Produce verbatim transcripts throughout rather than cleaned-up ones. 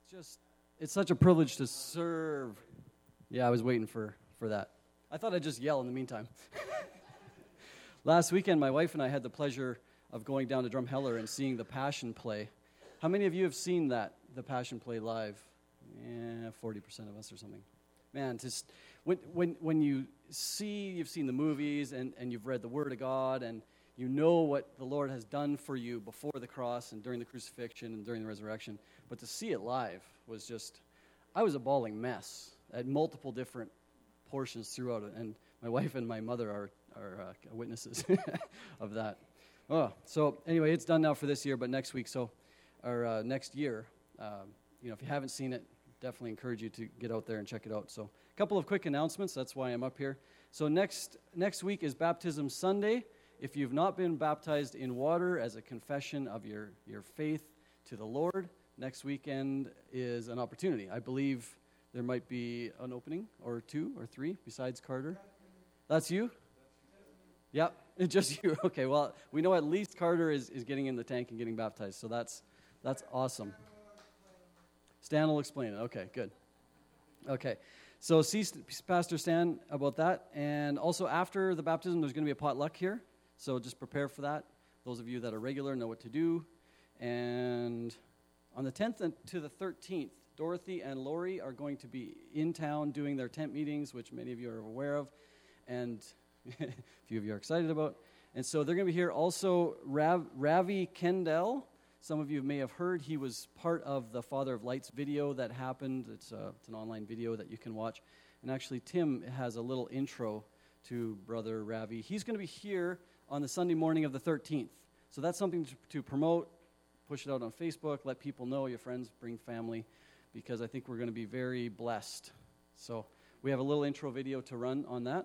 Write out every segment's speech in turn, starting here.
just, it's such a privilege to serve. Yeah, I was waiting for, for that. I thought I'd just yell in the meantime. Last weekend, my wife and I had the pleasure of going down to Drumheller and seeing the Passion Play. How many of you have seen that, the Passion Play live? Yeah, forty percent of us or something. Man, just when when when you see, you've seen the movies and, and you've read the Word of God and you know what the Lord has done for you before the cross and during the crucifixion and during the resurrection, but to see it live was just, I was a bawling mess at multiple different portions throughout it, and my wife and my mother are, are uh, witnesses of that. Oh, so anyway, it's done now for this year, but next week, so, or uh, next year, um, you know, if you haven't seen it, definitely encourage you to get out there and check it out. So a couple of quick announcements, that's why I'm up here. So next next week is Baptism Sunday. If you've not been baptized in water as a confession of your, your faith to the Lord, next weekend is an opportunity. I believe there might be an opening or two or three besides Carter. That's you? Yep, it's just you. Okay, well, we know at least Carter is, is getting in the tank and getting baptized, so that's that's awesome. Stan will explain it. Okay, good. Okay, so see Pastor Stan about that. And also after the baptism, there's going to be a potluck here. So just prepare for that. Those of you that are regular know what to do. And on the tenth to the thirteenth, Dorothy and Lori are going to be in town doing their tent meetings, which many of you are aware of, and a few of you are excited about. And so they're going to be here. Also, Rav, Ravi Kendall. Some of you may have heard he was part of the Father of Lights video that happened. It's, a, it's an online video that you can watch. And actually, Tim has a little intro to Brother Ravi. He's going to be here on the Sunday morning of the thirteenth. So that's something to, to promote, push it out on Facebook, let people know, your friends, bring family, because I think we're going to be very blessed. So we have a little intro video to run on that.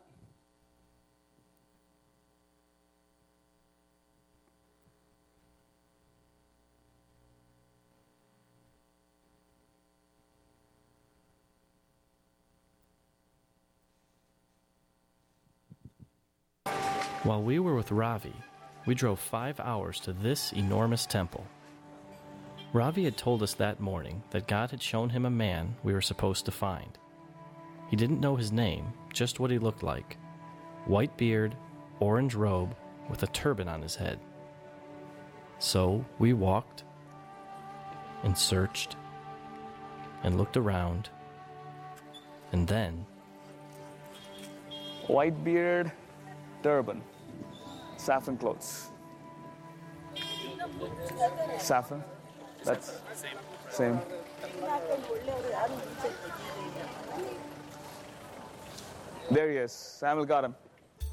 While we were with Ravi, we drove five hours to this enormous temple. Ravi had told us that morning that God had shown him a man we were supposed to find. He didn't know his name, just what he looked like. White beard, orange robe, with a turban on his head. So we walked and searched and looked around, and then... White beard, turban, saffron clothes. Saffron? That's same. Same. There he is. Samuel got him.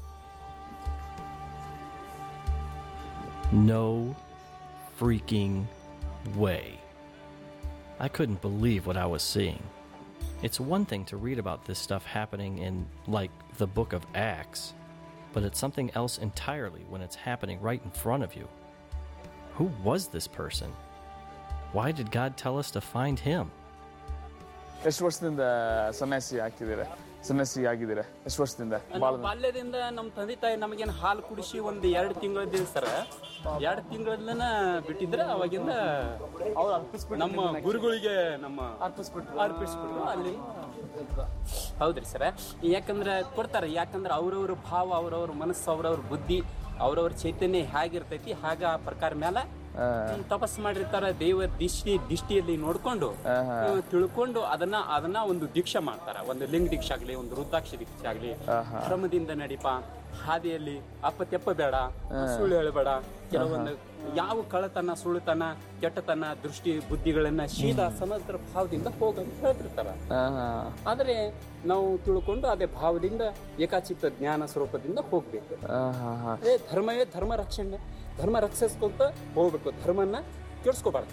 No freaking way. I couldn't believe what I was seeing. It's one thing to read about this stuff happening in, like, the book of Acts, but it's something else entirely when it's happening right in front of you. Who was this person? Why did God tell us to find him? ಎಷ್ಟು ವರ್ಷದಿಂದ ಸನ್ಯಾಸಿ ಆಗ್ತಿದ್ದೀರಾ ಸನ್ಯಾಸಿ ಆಗಿದ್ದೀರಾ ಎಷ್ಟು ವರ್ಷದಿಂದ ಬಾಲ್ಯದಿಂದ ನಮ್ಮ ತಂದೆ ತಾಯಿ ನಮಗೇನು ಹಾಲು ಕುಡಿಸಿ ಒಂದು ಎರಡು ತಿಂಗಳಿದ್ದ ಸರ್ ಎರಡು ತಿಂಗಳನ್ನ ಬಿಟ್ಟಿದ್ರೆ ಅವಾಗಿಂದ ನಮ್ಮ ಗುರುಗಳಿಗೆ ನಮ್ಮ ಅರ್ಪಿಸ್ಬಿಟ್ರು ಅರ್ಪಿಸ್ಬಿಟ್ರು ಅಲ್ಲಿ ಹೌದ್ರಿ ಸರ್ ಯಾಕಂದ್ರೆ ಕೊಡ್ತಾರೆ ಯಾಕಂದ್ರೆ ಅವ್ರವ್ರ ಭಾವ ಅವ್ರವ್ರ ಮನಸ್ಸು ಅವ್ರವ್ರ ಬುದ್ಧಿ ಅವ್ರವ್ರ ಚೈತನ್ಯ ಹೇಗಿರ್ತೈತಿ ಹಾಗೆ ಆ ಪ್ರಕಾರ ಮೇಲೆ ತಪಸ್ಸು ಮಾಡಿರ್ತಾರ ದೇವರ ದಿಷ್ಟಿ ದಿಷ್ಟಿಯಲ್ಲಿ ನೋಡ್ಕೊಂಡು ತಿಳ್ಕೊಂಡು ಅದನ್ನ ಅದನ್ನ ಒಂದು ದೀಕ್ಷೆ ಮಾಡ್ತಾರ ಒಂದು ಲಿಂಗ ದೀಕ್ಷೆ ಆಗ್ಲಿ ಒಂದು ರುದ್ರಾಕ್ಷಿ ದೀಕ್ಷೆ ಆಗ್ಲಿ ಕ್ರಮದಿಂದ ನಡಿಪ ಹಾದಿಯಲ್ಲಿ ಅಪ್ಪ ತೆಪ್ಪ ಬೇಡ ಸುಳ್ಳು ಹೇಳಬೇಡ ಕೆಲವೊಂದು ಯಾವ ಕಳತನ ಸುಳ್ಳುತನ ಕೆಟ್ಟತನ ದೃಷ್ಟಿ ಬುದ್ಧಿಗಳನ್ನ ಶೀಲ ಸಮಗ್ರ ಭಾವದಿಂದ ಹೋಗಂತ ಹೇಳ್ತಿರ್ತಾರ ಆದ್ರೆ ನಾವು ತಿಳ್ಕೊಂಡು ಅದೇ ಭಾವದಿಂದ ಏಕಾಚಿತ್ತ ಜ್ಞಾನ ಸ್ವರೂಪದಿಂದ ಹೋಗ್ಬೇಕು ಅದೇ ಧರ್ಮವೇ ಧರ್ಮ ರಕ್ಷಣೆ ಧರ್ಮ ರಕ್ಷಿಸ್ಕೊಂತ ಹೋಗ್ಬೇಕು ಧರ್ಮನ ಕೆಡಿಸ್ಕೋಬಾರ್ದು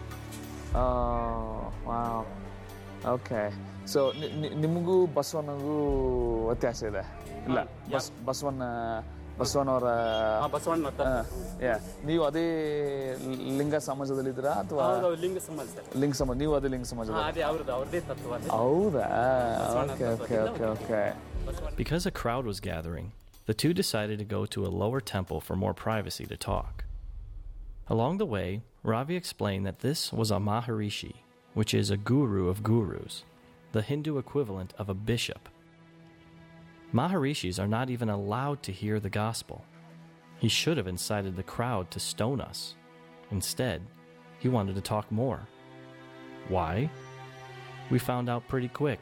ಓಕೆ ಸೊ ನಿಮಗೂ ಬಸವನಿಗೂ ವ್ಯತ್ಯಾಸ ಇದೆ ಇಲ್ಲ ಬಸ್ ಬಸವಣ್ಣ ಬಸವಣ್ಣವರ ಬಸವಣ್ಣ ನೀವು ಅದೇ ಲಿಂಗ ಸಮಾಜದಲ್ಲಿದ್ದೀರಾ ಅಥವಾ ಲಿಂಗ ಸಮಾಜ ಲಿಂಗ ಸಮಾಜ ನೀವು ಅದೇ ಲಿಂಗ ಸಮಾಜ ಹೌದಾ okay okay okay okay Because a crowd was gathering, the two decided to go to a lower temple for more privacy to talk. Along the way, Ravi explained that this was a Maharishi, which is a guru of gurus, the Hindu equivalent of a bishop. Maharishis are not even allowed to hear the gospel. He should have incited the crowd to stone us. Instead, he wanted to talk more. Why? We found out pretty quick.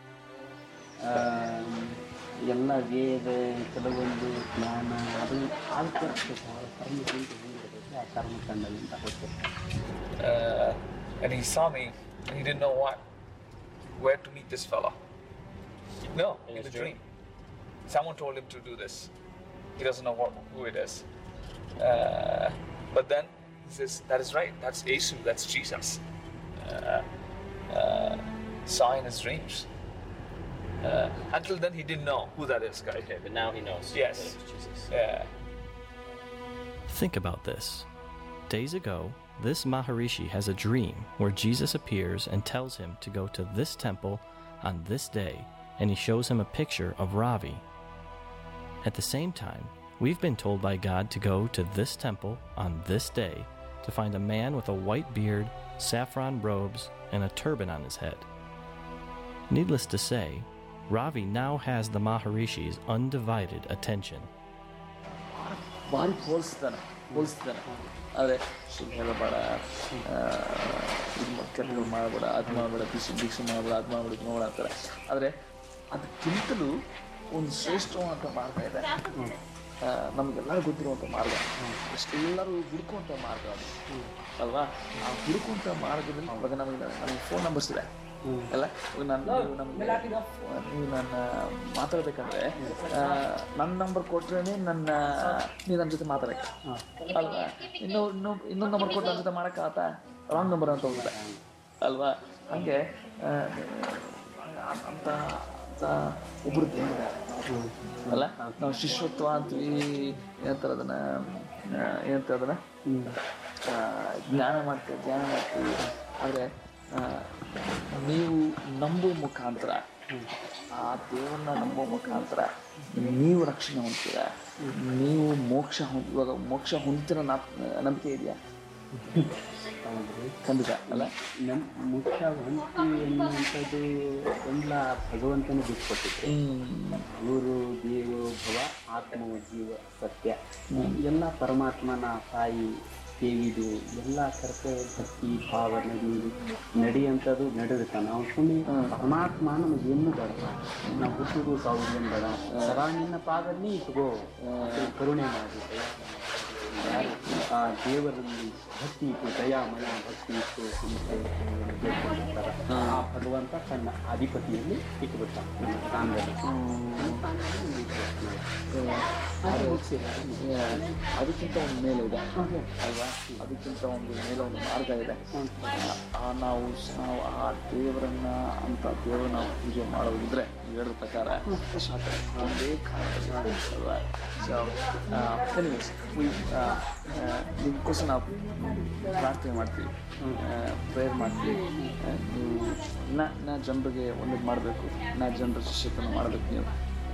ಎಲ್ಲ ವೇದ ಕೆಲವೊಂದು ಜ್ಞಾನ ಅದು ಆಲ್ಕರ್ತ ಕರ್ಮದಿಂದ ಆ ಕರ್ಮಕಾಂಡದಿಂದ ಹೋಗ್ತಾರೆ. And he saw me, and he didn't know what, where to meet this fella. No, in a dream. Someone told him to do this. He doesn't know what, who it is. Uh, but then he says, that is right, that's Yesu, that's Jesus. Uh, uh, saw in his dreams. Uh, until then, he didn't know who that is, guy. Okay, but now he knows. Yes. That it's Jesus. Yeah. Think about this. Days ago, this Maharishi has a dream where Jesus appears and tells him to go to this temple on this day, and he shows him a picture of Ravi. At the same time, we've been told by God to go to this temple on this day to find a man with a white beard, saffron robes, and a turban on his head. Needless to say, Ravi now has the Maharishi's undivided attention. ಭಾರಿ ಹೋಲಿಸ್ತಾನೆ ಹೋಲಿಸ್ತಾನೆ ಆದರೆ ಸುಮ್ಮನೆ ಹೇಳಬೇಡ, ಇದು ಕೆಟ್ಟಗಳು ಮಾಡಬೇಡ, ಅದು ಮಾಡಬೇಡ, ಭಿಕ್ಷೆ ಭಿಕ್ಷೆ ಮಾಡಬೇಡ, ಅದು ಮಾಡಬೇಡ, ಇದು ಮಾಡಬೇಡ ಅಂತಾರೆ. ಆದರೆ ಅದಕ್ಕಿಂತಲೂ ಒಂದು ಶ್ರೇಷ್ಠವಾದಂಥ ಮಾರ್ಗ ಇದೆ, ನಮಗೆಲ್ಲರೂ ಗೊತ್ತಿರುವಂಥ ಮಾರ್ಗ, ಎಲ್ಲರೂ ಹುಡುಕುವಂಥ ಮಾರ್ಗ ಅದು ಅಲ್ವಾ. ಆ ಹುಡುಕುವಂಥ ಮಾರ್ಗದಲ್ಲಿ ಇವಾಗ ನಮಗೆ ನಮಗೆ ಫೋನ್ ನಂಬರ್ಸ್ ಇದೆ ಅಲ್ಲ. ನಾನು ನೀವು ನಮಗೆ ನೀವು ನನ್ನ ಮಾತಾಡಬೇಕಂದ್ರೆ ನನ್ನ ನಂಬರ್ ಕೊಟ್ಟರೆ ನನ್ನ ನೀವು ನನ್ನ ಜೊತೆ ಮಾತಾಡೋಕ್ಕೆ ಅಲ್ವಾ. ಇನ್ನೂ ಇನ್ನೂ ಇನ್ನೊಂದು ನಂಬರ್ ಕೊಟ್ಟು ನನ್ನ ಜೊತೆ ಮಾಡೋಕ್ಕಾಗತ್ತಾ? ರಾಂಗ್ ನಂಬರ್ ಅಂತ ಹೋಗುತ್ತೆ ಅಲ್ವಾ. ಹಾಗೆ ಅಂತ ಅಂತ ಒಬ್ಬರು ಅಲ್ಲ. ನಾವು ಶಿಷ್ಯತ್ವ ಅಂತೀವಿ, ಏನಂತಾರೆ ಅದನ್ನು, ಏನಂತಾರೆ ಅದನ್ನು ಜ್ಞಾನ ಮಾಡ್ತೀವಿ ಧ್ಯಾನ ಮಾಡ್ತೀವಿ. ಆದರೆ ನೀವು ನಂಬುವ ಮುಖಾಂತರ, ಆ ದೇವರನ್ನ ನಂಬುವ ಮುಖಾಂತರ ನೀವು ರಕ್ಷಣೆ ಹೊಂದ್ತೀರ, ನೀವು ಮೋಕ್ಷ ಹೊಂದ ಇವಾಗ ಮೋಕ್ಷ ಹೊಂದಿರೋ ನಂಬಿಕೆ ಇದೆಯಾ? ಖಂಡಿತ ಅಲ್ಲ. ನಮ್ಮ ಮೋಕ್ಷ ಹೊಂದ್ತೀವಿ ಎನ್ನುವಂಥದ್ದು ಎಲ್ಲ ಭಗವಂತನ ಬಿಟ್ಕೊಟ್ಟಿದ್ದೆ. ಗುರು ದೇವೋ ಭವ ಆತ್ಮೋ ಜೀವ ಸತ್ಯ ಎಲ್ಲ ಪರಮಾತ್ಮನ ತಾಯಿ ದೇವಿದು ಎಲ್ಲ ಕರ್ತವ್ಯ ಭಕ್ತಿ ಭಾವ ನಡಿ ನಡೆಯುವಂಥದ್ದು ನಡೆಯುತ್ತೆ. ನಾವು ಸುಮ್ಮನೆ ಪರಮಾತ್ಮ ನಮಗೆ ಏನು ಬೇಡ, ನಾವು ಹುಟ್ಟುದು ಸಾವು ಏನು ಬೇಡ, ಸದಾ ನಿನ್ನ ಪಾದಲ್ಲಿ ಇಟ್ಕೋ, ಕರುಣೆ ಮಾಡಿದೆ. ಆ ದೇವರಲ್ಲಿ ಭಕ್ತಿ ಇತ್ತು, ದಯಾಮಯ ಭಕ್ತಿ ಇತ್ತು, ಬೇಡ್ಕೊಂಡಿರ್ತಾರೆ. ಆ ಭಗವಂತ ತನ್ನ ಅಧಿಪತಿಯಲ್ಲಿ ಇಟ್ಟುಬಿಟ್ಟ ನಮ್ಮ ಸ್ಥಾನದಲ್ಲಿ. ಅದಕ್ಕಿಂತ ಒಂದು ಮೇಲೆ ಇದೆ ಅಲ್ವಾ, ಅದಕ್ಕಿಂತ ಒಂದು ಮೇಲೆ ಒಂದು ಮಾರ್ಗ ಇದೆ. ನಾವು ನಾವು ಆ ದೇವರನ್ನ ಅಂತ ದೇವರು ನಾವು ಪೂಜೆ ಮಾಡೋದಿದ್ರೆ ಹೇಳೋ ಪ್ರಕಾರ ಒಂದೇ ಕಾರಣ ಅಲ್ವಾ. ಸೊ ಎನಿವೇಸ್ ನಿಮಗೋಸ್ಕರ ನಾವು ಪ್ರಾರ್ಥನೆ ಮಾಡ್ತೀವಿ, ಪ್ರೇಯರ್ ಮಾಡ್ತೀವಿ. ನೀವು ನಾ ನಾ ಜನರಿಗೆ ಒಂದಕ್ಕೆ ಮಾಡಬೇಕು, ನಾ ಜನರ ಶಿಷ್ಯತನ ಮಾಡಬೇಕು ನೀವು.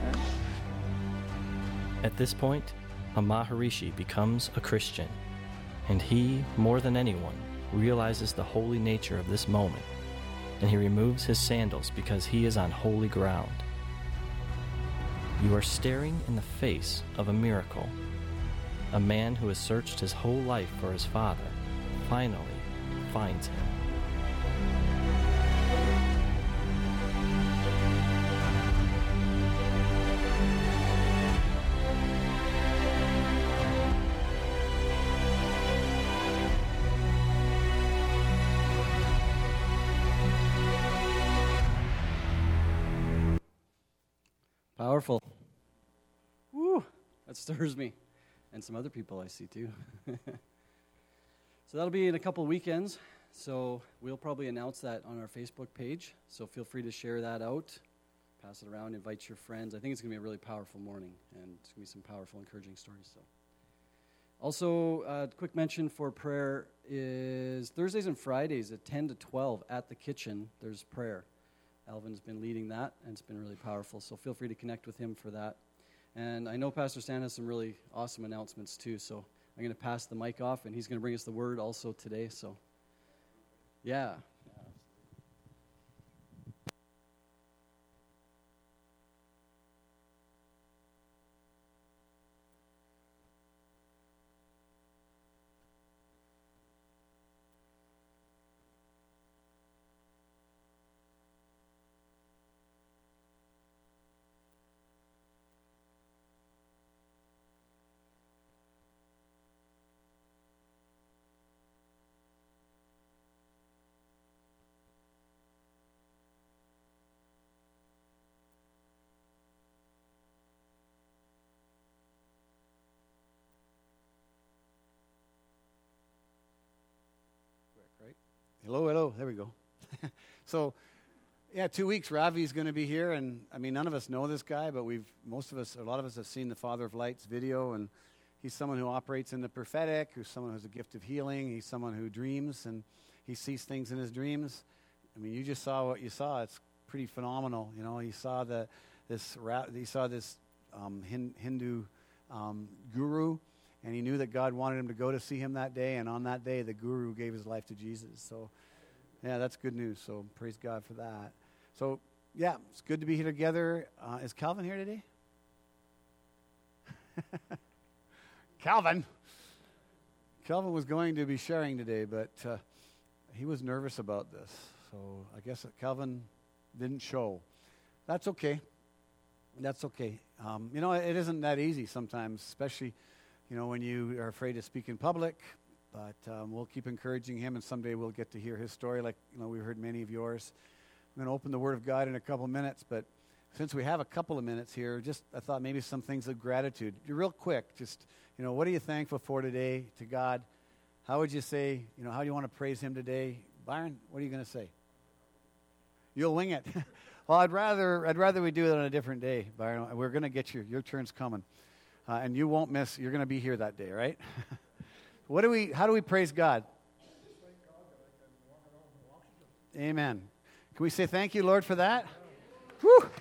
At this point, a Maharishi becomes a Christian, and he, more than anyone, realizes the holy nature of this moment, and he removes his sandals because he is on holy ground. You are staring in the face of a miracle. A man who has searched his whole life for his father finally finds him. Powerful. Woo! That stirs me. And some other people I see too. So that'll be in a couple weekends. So we'll probably announce that on our Facebook page. So feel free to share that out. Pass it around, invite your friends. I think it's going to be a really powerful morning. And it's going to be some powerful, encouraging stories. So, also, a uh, quick mention for prayer is Thursdays and Fridays at ten to twelve at the kitchen. There's prayer. Alvin's been leading that, and it's been really powerful. So feel free to connect with him for that. And I know Pastor Stan has some really awesome announcements too, so I'm going to pass the mic off, and he's going to bring us the word also today. So, yeah. right? Hello, hello. There we go. So, yeah, two weeks. Ravi's going to be here, and I mean, none of us know this guy, but we've most of us, a lot of us, have seen the Father of Lights video, and he's someone who operates in the prophetic, who's someone who has a gift of healing. He's someone who dreams, and he sees things in his dreams. I mean, you just saw what you saw. It's pretty phenomenal. You know, he saw the this ra- he saw this um, hin- Hindu um, guru, and he knew that God wanted him to go to see him that day. And on that day, the guru gave his life to Jesus. So, yeah, that's good news. So praise God for that. So, yeah, it's good to be here together. Uh, is Calvin here today? Calvin. Calvin was going to be sharing today, but uh, he was nervous about this. So I guess Calvin didn't show. That's okay. That's okay. Um, you know, it isn't that easy sometimes, especially, you know, when you are afraid to speak in public. But um, we'll keep encouraging him, and someday we'll get to hear his story, like, you know, we heard many of yours. I'm going to open the Word of God in a couple of minutes, but since we have a couple of minutes here, just I thought maybe some things of gratitude. Real quick, just, you know, what are you thankful for today to God? How would you say, you know, how do you want to praise Him today? Byron, what are you going to say? You'll wing it. Well, I'd rather I'd rather we do it on a different day, Byron. We're going to get you. Your turn's coming, uh, and you won't miss. You're going to be here that day, right? What do we? How do we praise God? Amen. Can we say thank you, Lord, for that? Whew.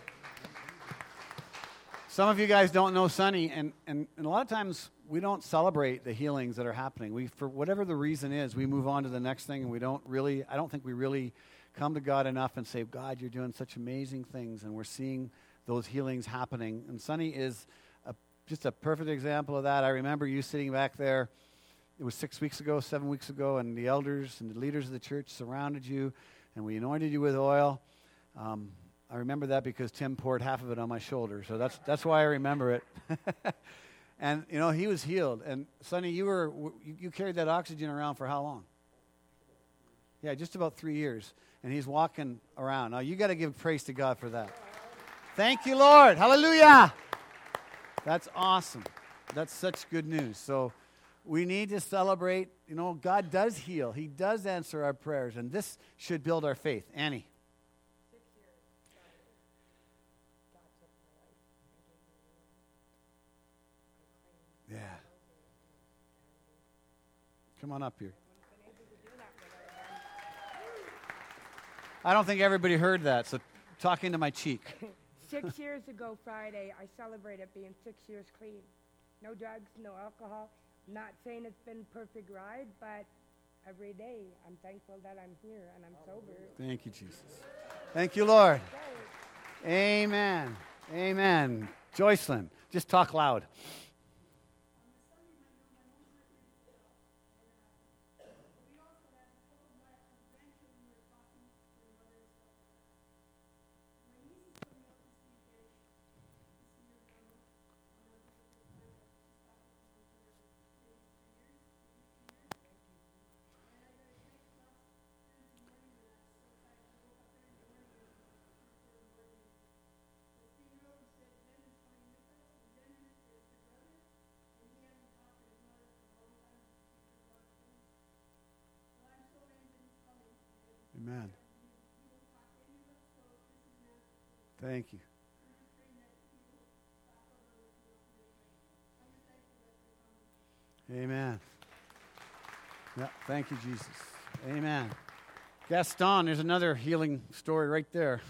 Some of you guys don't know Sonny, and, and, and a lot of times we don't celebrate the healings that are happening. We, for whatever the reason is, we move on to the next thing, and we don't really, I don't think we really come to God enough and say, God, you're doing such amazing things, and we're seeing those healings happening. And Sonny is a, just a perfect example of that. I remember you sitting back there, it was six weeks ago, seven weeks ago, and the elders and the leaders of the church surrounded you, and we anointed you with oil. Um, I remember that because Tim poured half of it on my shoulder, so that's that's why I remember it. And, you know, he was healed. And, Sonny, you were you, you carried that oxygen around for how long? Yeah, just about three years. And he's walking around. Now, you got to give praise to God for that. Thank you, Lord. Hallelujah. That's awesome. That's such good news. So we need to celebrate. You know, God does heal. He does answer our prayers. And this should build our faith. Annie. Yeah. Come on up here. I don't think everybody heard that, so talk into my cheek. Six years ago Friday, I celebrated being six years clean. No drugs, no alcohol. Not saying it's been a perfect ride, but every day I'm thankful that I'm here and I'm sober. Thank you, Jesus. Thank you, Lord. Amen. Amen. Joycelyn, just talk loud. Amen. Thank you. Amen. Yeah, thank you, Jesus. Amen. Gaston, there's another healing story right there.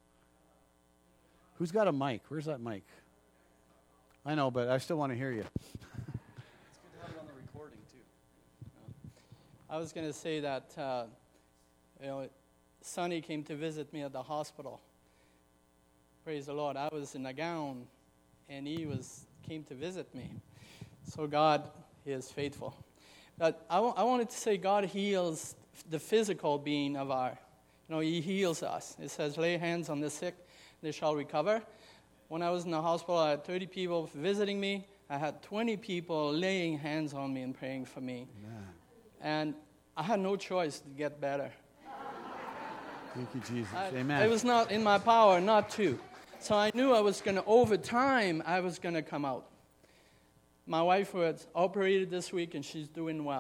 Who's got a mic? Where's that mic? I know, but I still want to hear you. It's good to have it on the recording, too. I was going to say that, uh, you know, Sonny came to visit me at the hospital. Praise the Lord. I was in a gown, and he was came to visit me. So God is faithful. But I, w- I wanted to say God heals the physical being of our, you know, He heals us. It says, lay hands on the sick, they shall recover. When I was in the hospital, I had thirty people visiting me. I had twenty people laying hands on me and praying for me. Amen. And I had no choice to get better. Thank you, Jesus. I, Amen. it was not in my power not to. So I knew I was going to, over time, I was going to come out. My wife was operated this week, and she's doing well.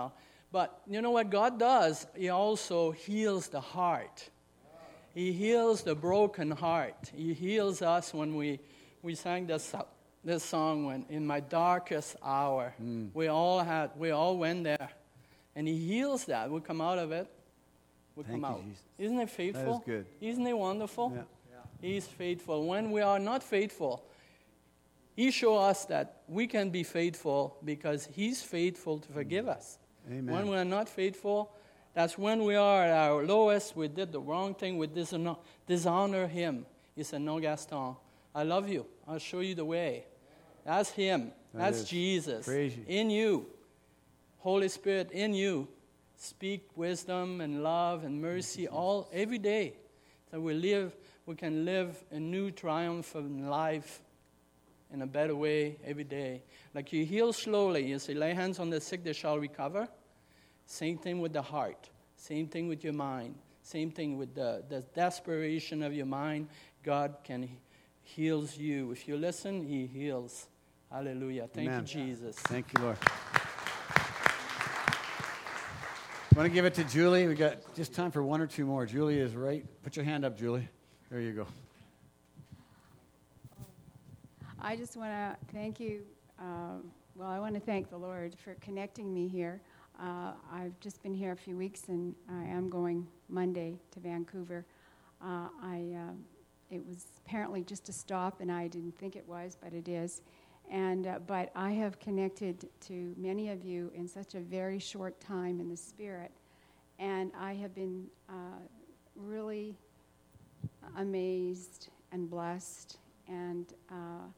But you know what God does? He also heals the heart. He heals the broken heart. He heals us when we, we sang this, this song, when in my darkest hour. Mm. We all had, we all went there. And he heals that. We come out of it. We Thank come you, out. Jesus. Isn't it faithful? That is good. Isn't it wonderful? Yeah. Yeah. He's faithful. When we are not faithful, he shows us that we can be faithful because he's faithful to forgive us. Amen. When we are not faithful, that's when we are at our lowest. We did the wrong thing. We dishonor, dishonor him. He said, no, Gaston, I love you. I'll show you the way. That's him. That That's is. Jesus. Praise you. In you. Holy Spirit in you. Speak wisdom and love and mercy all every day. So we live, we can live a new triumph in life in a better way every day. Like you heal slowly. You say, lay hands on the sick, they shall recover. Same thing with the heart. Same thing with your mind. Same thing with the, the desperation of your mind. God can he- heals you. If you listen, he heals. Hallelujah. Thank Amen. you, Jesus. Thank you, Lord. I want to give it to Julie. We got just time for one or two more. Julie is right. Put your hand up, Julie. There you go. I just want to thank you. Uh, well, I want to thank the Lord for connecting me here. Uh, I've just been here a few weeks, and I am going Monday to Vancouver. Uh, I uh, it was apparently just a stop, and I didn't think it was, but it is. And uh, but I have connected to many of you in such a very short time in the Spirit, and I have been uh, really amazed and blessed. And uh,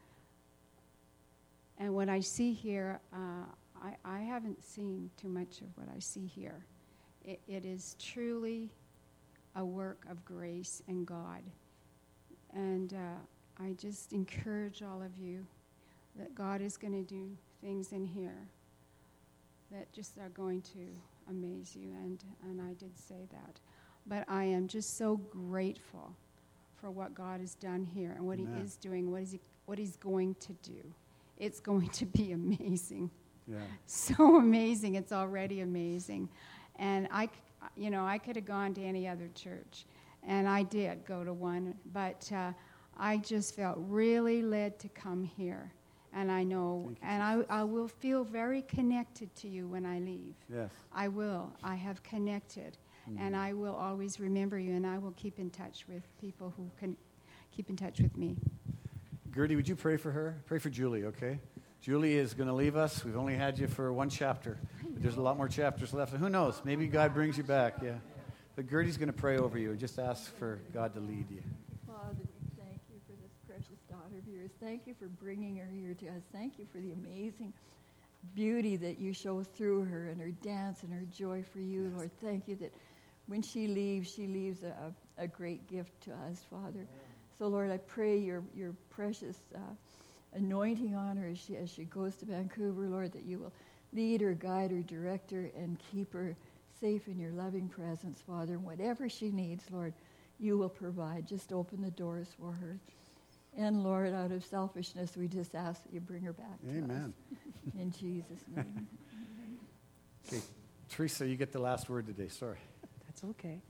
and what I see here, uh, I, I haven't seen too much of what I see here. It, it is truly a work of grace and God. And uh, I just encourage all of you that God is going to do things in here that just are going to amaze you, and, and I did say that. But I am just so grateful for what God has done here and what Amen. He is doing, what, is he, what he's going to do. It's going to be amazing. Yeah. So amazing. It's already amazing. And I, you know, I could have gone to any other church, and I did go to one, but uh, I just felt really led to come here. And I know, and I, I will feel very connected to you when I leave. Yes. I will. I have connected. Mm-hmm. And I will always remember you, and I will keep in touch with people who can keep in touch with me. Gertie, would you pray for her? Pray for Julie, okay? Julie is going to leave us. We've only had you for one chapter. But there's a lot more chapters left. Who knows? Maybe God brings you back, yeah. But Gertie's going to pray over you and just ask for God to lead you. Father, we thank you for this precious daughter of yours. Thank you for bringing her here to us. Thank you for the amazing beauty that you show through her and her dance and her joy for you, yes. Lord. Thank you that when she leaves, she leaves a, a great gift to us, Father. So, Lord, I pray your your precious uh, anointing on her as she, as she goes to Vancouver, Lord, that you will lead her, guide her, direct her, and keep her safe in your loving presence, Father. And whatever she needs, Lord, you will provide. Just open the doors for her. And, Lord, out of selfishness, we just ask that you bring her back to Amen. us. In Jesus' name. Okay, Teresa, you get the last word today. Sorry. That's okay.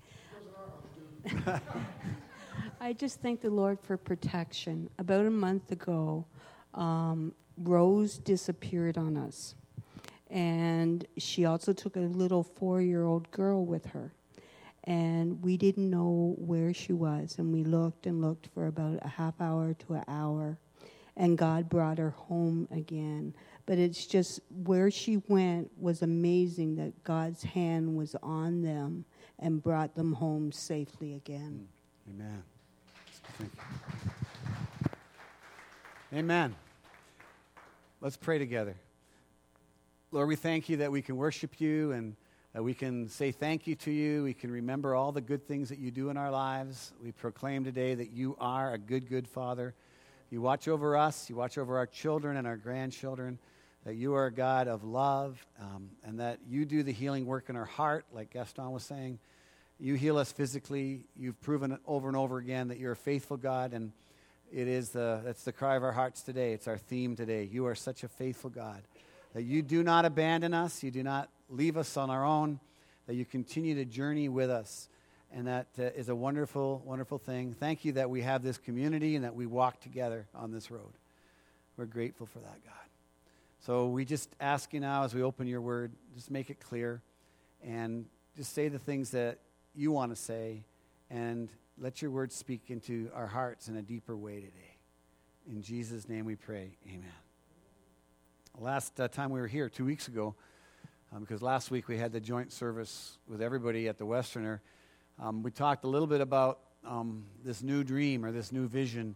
I just thank the Lord for protection. About a month ago, um, Rose disappeared on us. And she also took a little four-year-old girl with her. And we didn't know where she was. And we looked and looked for about a half hour to an hour. And God brought her home again. But it's just where she went was amazing that God's hand was on them and brought them home safely again. Amen. Thank you. Amen. Let's pray together. Lord, we thank you that we can worship you and uh, we can say thank you to you. We can remember all the good things that you do in our lives. We proclaim today that you are a good, good Father. You watch over us. You watch over our children and our grandchildren. That you are a God of love um, and that you do the healing work in our heart, like Gaston was saying. You heal us physically. You've proven it over and over again that you're a faithful God, and it is the that's the cry of our hearts today. It's our theme today. You are such a faithful God. that you do not abandon us, you do not leave us on our own, that you continue to journey with us. And that uh, is a wonderful, wonderful thing. Thank you that we have this community and that we walk together on this road. We're grateful for that, God. So we just ask you now as we open your word, just make it clear and just say the things that you want to say and let your word speak into our hearts in a deeper way today. In Jesus' name we pray, amen. Last uh, time we were here, two weeks ago, um, because last week we had the joint service with everybody at the Westerner, um, we talked a little bit about um, this new dream or this new vision.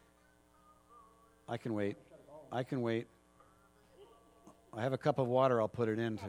I can wait. I can wait. I have a cup of water I'll put it into.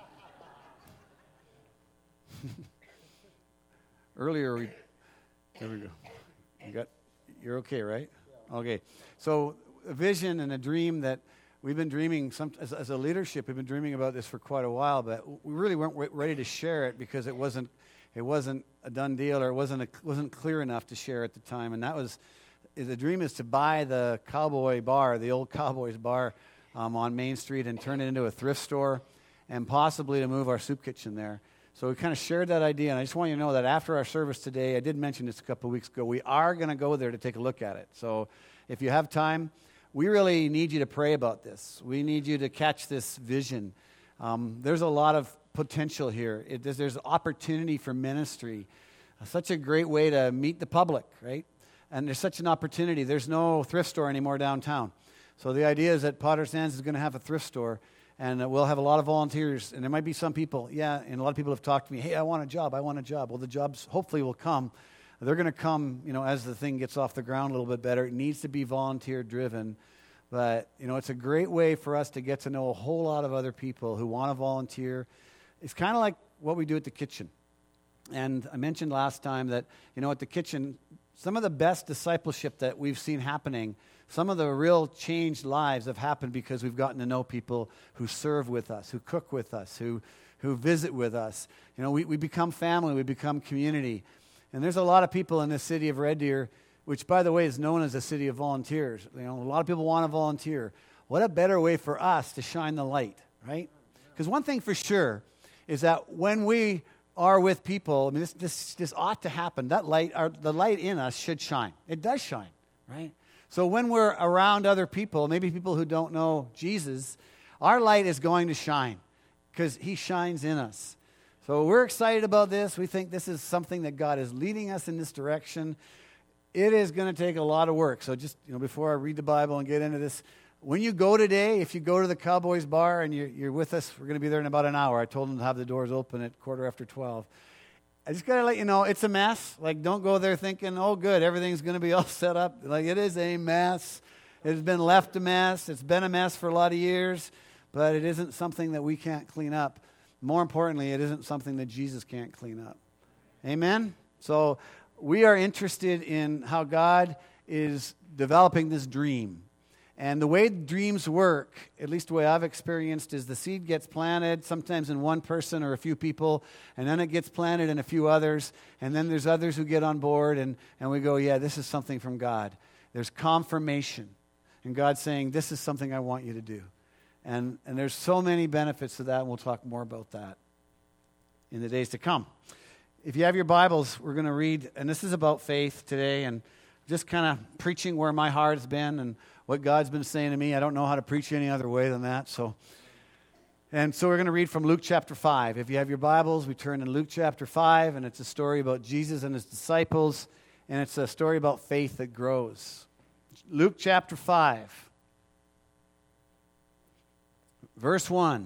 Earlier, we, there we go. You got, you're okay, right? Okay. So a vision and a dream that we've been dreaming, some, as, as a leadership, we've been dreaming about this for quite a while, but we really weren't w- ready to share it because it wasn't, it wasn't a done deal or it wasn't, a, wasn't clear enough to share at the time. And that was, the dream is to buy the Cowboy Bar, the old Cowboys Bar, Um, on Main Street and turn it into a thrift store and possibly to move our soup kitchen there. So we kind of shared that idea, and I just want you to know that after our service today, I did mention this a couple of weeks ago, we are going to go there to take a look at it. So if you have time, we really need you to pray about this. We need you to catch this vision. Um, there's a lot of potential here. It, there's, there's opportunity for ministry. Uh, such a great way to meet the public, right? And there's such an opportunity. There's no thrift store anymore downtown. So the idea is that Potter Sands is going to have a thrift store, and uh, we'll have a lot of volunteers. And there might be some people, yeah, and a lot of people have talked to me, hey, I want a job, I want a job. Well, the jobs hopefully will come. They're going to come, you know, as the thing gets off the ground a little bit better. It needs to be volunteer-driven. But, you know, it's a great way for us to get to know a whole lot of other people who want to volunteer. It's kind of like what we do at the kitchen. And I mentioned last time that, you know, at the kitchen, some of the best discipleship that we've seen happening, some of the real changed lives have happened because we've gotten to know people who serve with us, who cook with us, who who visit with us. You know, we, we become family, we become community. And there's a lot of people in the city of Red Deer, which, by the way, is known as a city of volunteers. You know, a lot of people want to volunteer. What a better way for us to shine the light, right? Because one thing for sure is that when we are with people, I mean, this this, this ought to happen. That light, our, the light in us should shine. It does shine, right? So when we're around other people, maybe people who don't know Jesus, our light is going to shine because he shines in us. So we're excited about this. We think this is something that God is leading us in this direction. It is going to take a lot of work. So just, you know, before I read the Bible and get into this, when you go today, if you go to the Cowboys Bar and you're, you're with us, we're going to be there in about an hour. I told them to have the doors open at quarter after twelve. I just got to let you know, it's a mess. Like, don't go there thinking, oh, good, everything's going to be all set up. Like, it is a mess. It has been left a mess. It's been a mess for a lot of years, but it isn't something that we can't clean up. More importantly, it isn't something that Jesus can't clean up. Amen? So we are interested in how God is developing this dream. And the way dreams work, at least the way I've experienced, is the seed gets planted sometimes in one person or a few people, and then it gets planted in a few others, and then there's others who get on board, and, and we go, yeah, this is something from God. There's confirmation, and God's saying, this is something I want you to do. And, and there's so many benefits to that, and we'll talk more about that in the days to come. If you have your Bibles, we're going to read, and this is about faith today, and just kind of preaching where my heart has been and what God's been saying to me. I don't know how to preach any other way than that. So, and so we're going to read from Luke chapter five. If you have your Bibles, we turn to Luke chapter five, and it's a story about Jesus and his disciples, and it's a story about faith that grows. Luke chapter five, verse one.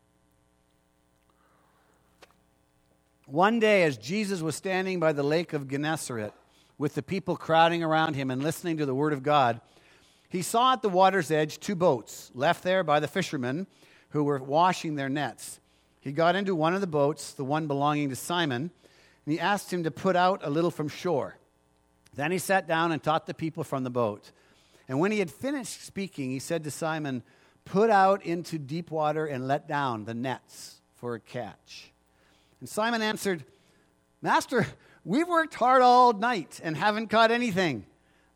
One day, as Jesus was standing by the lake of Gennesaret, with the people crowding around him and listening to the word of God, he saw at the water's edge two boats left there by the fishermen who were washing their nets. He got into one of the boats, the one belonging to Simon, and he asked him to put out a little from shore. Then he sat down and taught the people from the boat. And when he had finished speaking, he said to Simon, "Put out into deep water and let down the nets for a catch." And Simon answered, "Master, we've worked hard all night and haven't caught anything.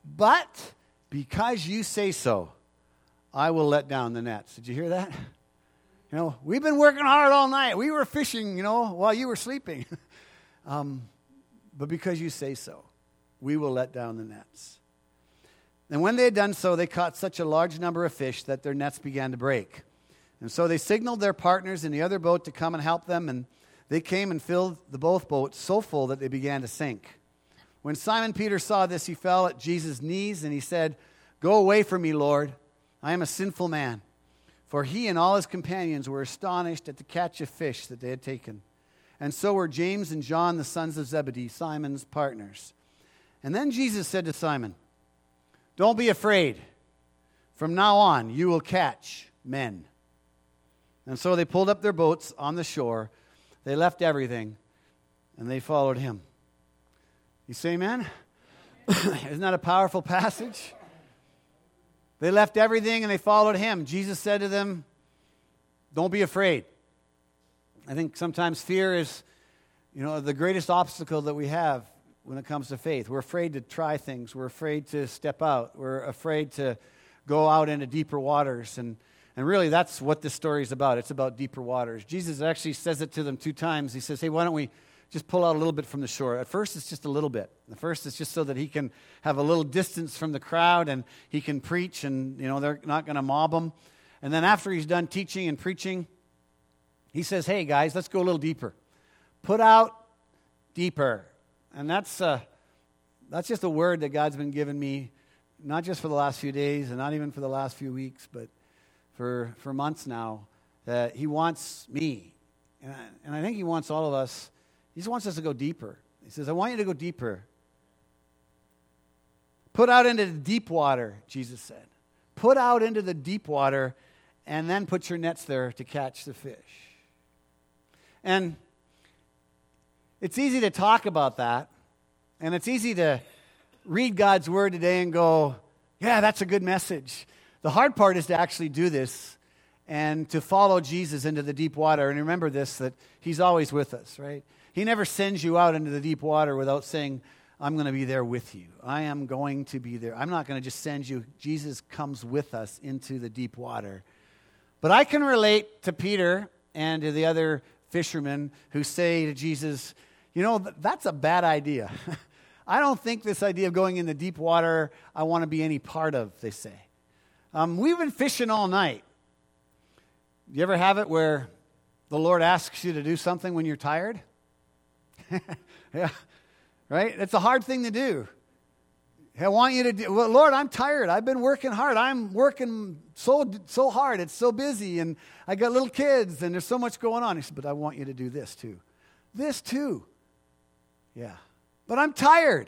But because you say so, I will let down the nets." Did you hear that? You know, we've been working hard all night. We were fishing, you know, while you were sleeping. um, but because you say so, we will let down the nets. And when they had done so, they caught such a large number of fish that their nets began to break. And so they signaled their partners in the other boat to come and help them, and they came and filled the both boats so full that they began to sink. When Simon Peter saw this, he fell at Jesus' knees, and he said, "Go away from me, Lord. I am a sinful man." For he and all his companions were astonished at the catch of fish that they had taken. And so were James and John, the sons of Zebedee, Simon's partners. And then Jesus said to Simon, "Don't be afraid. From now on, you will catch men." And so they pulled up their boats on the shore. They left everything, and they followed him. You say amen? Isn't that a powerful passage? They left everything and they followed him. Jesus said to them, "Don't be afraid." I think sometimes fear is, you know, the greatest obstacle that we have when it comes to faith. We're afraid to try things. We're afraid to step out. We're afraid to go out into deeper waters. And, and really, that's what this story is about. It's about deeper waters. Jesus actually says it to them two times. He says, "Hey, why don't we just pull out a little bit from the shore?" At first, it's just a little bit. At first, it's just so that he can have a little distance from the crowd and he can preach, and, you know, they're not going to mob him. And then after he's done teaching and preaching, he says, "Hey, guys, let's go a little deeper. Put out deeper." And that's uh, that's just a word that God's been giving me, not just for the last few days and not even for the last few weeks, but for, for months now, that he wants me. And I, and I think he wants all of us. He just wants us to go deeper. He says, "I want you to go deeper. Put out into the deep water," Jesus said. Put out into the deep water, and then put your nets there to catch the fish. And it's easy to talk about that, and it's easy to read God's word today and go, "Yeah, that's a good message." The hard part is to actually do this and to follow Jesus into the deep water. And remember this, that he's always with us, right? He never sends you out into the deep water without saying, "I'm going to be there with you. I am going to be there. I'm not going to just send you." Jesus comes with us into the deep water. But I can relate to Peter and to the other fishermen who say to Jesus, "You know, that's a bad idea. I don't think this idea of going in the deep water I want to be any part of," they say. Um, we've been fishing all night. Do you ever have it where the Lord asks you to do something when you're tired? Yeah, right? It's a hard thing to do. I want you to do, well, Lord, I'm tired. I've been working hard. I'm working so so hard. It's so busy, and I got little kids, and there's so much going on. He said, "But I want you to do this too. This too." Yeah. "But I'm tired."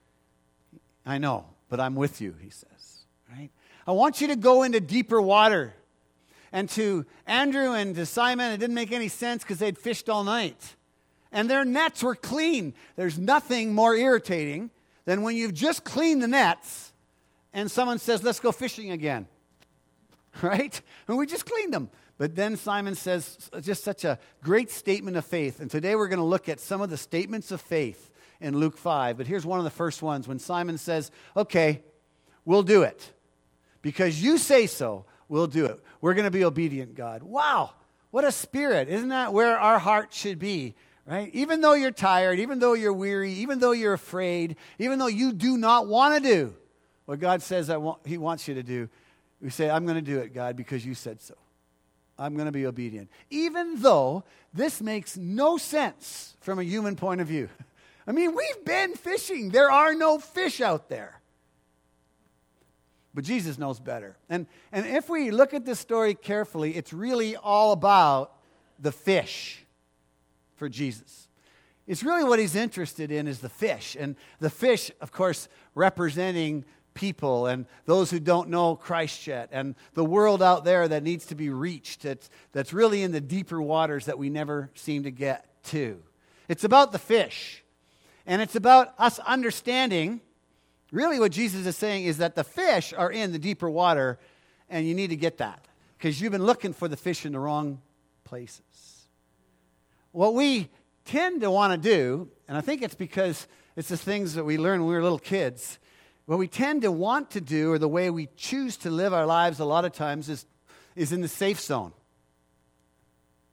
"I know, but I'm with you," he says, right? "I want you to go into deeper water." And to Andrew and to Simon, it didn't make any sense because they'd fished all night. And their nets were clean. There's nothing more irritating than when you've just cleaned the nets and someone says, "Let's go fishing again." Right? And we just cleaned them. But then Simon says just such a great statement of faith. And today we're going to look at some of the statements of faith in Luke five. But here's one of the first ones when Simon says, "Okay, we'll do it. Because you say so, we'll do it. We're going to be obedient, God." Wow, what a spirit. Isn't that where our heart should be? Right? Even though you're tired, even though you're weary, even though you're afraid, even though you do not want to do what God says that he wants you to do, we say, "I'm going to do it, God, because you said so. I'm going to be obedient." Even though this makes no sense from a human point of view. I mean, we've been fishing. There are no fish out there. But Jesus knows better. And, and if we look at this story carefully, it's really all about the fish for Jesus. It's really what he's interested in is the fish. And the fish, of course, representing people and those who don't know Christ yet and the world out there that needs to be reached, that's, that's really in the deeper waters that we never seem to get to. It's about the fish. And it's about us understanding, really what Jesus is saying is that the fish are in the deeper water and you need to get that because you've been looking for the fish in the wrong places. What we tend to want to do, and I think it's because it's the things that we learned when we were little kids, what we tend to want to do or the way we choose to live our lives a lot of times is, is in the safe zone.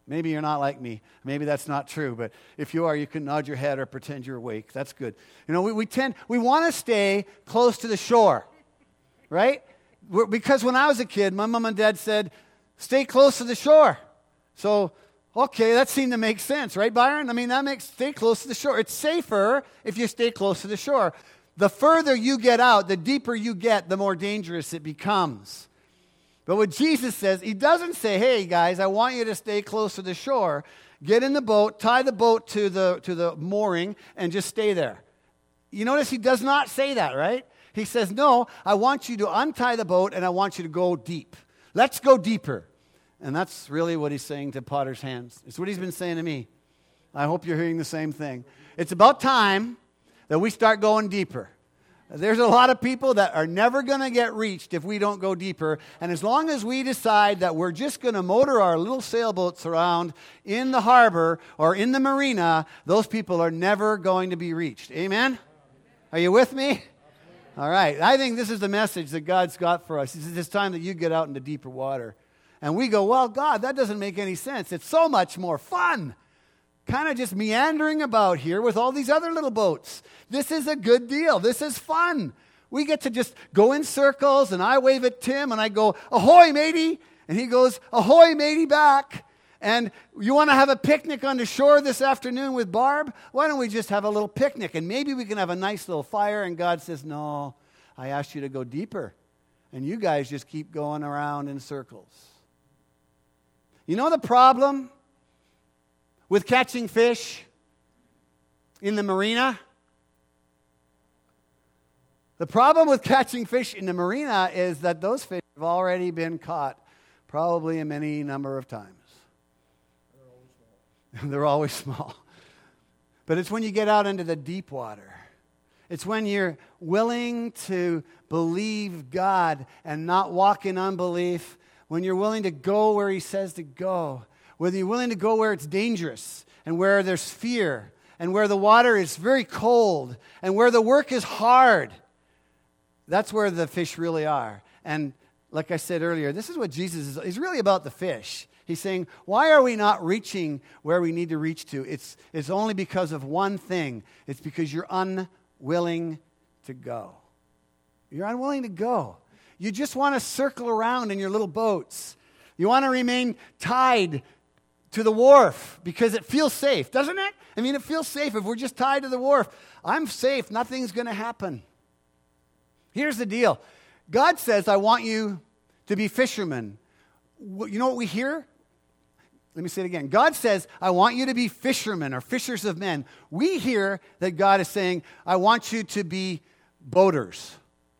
Maybe you're not like me. Maybe that's not true. But if you are, you can nod your head or pretend you're awake. That's good. You know, we, we tend, we want to stay close to the shore, right? We're, because when I was a kid, my mom and dad said, stay close to the shore. So, okay, that seemed to make sense, right, Byron? I mean, that makes, stay close to the shore. It's safer if you stay close to the shore. The further you get out, the deeper you get, the more dangerous it becomes. But what Jesus says, he doesn't say, hey, guys, I want you to stay close to the shore. Get in the boat, tie the boat to the, to the mooring, and just stay there. You notice he does not say that, right? He says, no, I want you to untie the boat, and I want you to go deep. Let's go deeper. And that's really what he's saying to Potter's hands. It's what he's been saying to me. I hope you're hearing the same thing. It's about time that we start going deeper. There's a lot of people that are never going to get reached if we don't go deeper. And as long as we decide that we're just going to motor our little sailboats around in the harbor or in the marina, those people are never going to be reached. Amen? Are you with me? All right. I think this is the message that God's got for us. It's time that you get out into deeper water. And we go, well, God, that doesn't make any sense. It's so much more fun. Kind of just meandering about here with all these other little boats. This is a good deal. This is fun. We get to just go in circles, and I wave at Tim, and I go, ahoy, matey. And he goes, ahoy, matey, back. And you want to have a picnic on the shore this afternoon with Barb? Why don't we just have a little picnic? And maybe we can have a nice little fire. And God says, no, I asked you to go deeper. And you guys just keep going around in circles. You know the problem with catching fish in the marina? The problem with catching fish in the marina is that those fish have already been caught probably a many number of times. They're always small. But it's when you get out into the deep water. It's when you're willing to believe God and not walk in unbelief. When you're willing to go where he says to go. When you're willing to go where it's dangerous and where there's fear and where the water is very cold and where the work is hard. That's where the fish really are. And like I said earlier, this is what Jesus is. He's really about the fish. He's saying, why are we not reaching where we need to reach to? It's, it's only because of one thing. It's because you're unwilling to go. You're unwilling to go. You just want to circle around in your little boats. You want to remain tied to the wharf because it feels safe, doesn't it? I mean, it feels safe if we're just tied to the wharf. I'm safe. Nothing's going to happen. Here's the deal. God says, I want you to be fishermen. You know what we hear? Let me say it again. God says, I want you to be fishermen or fishers of men. We hear that God is saying, I want you to be boaters.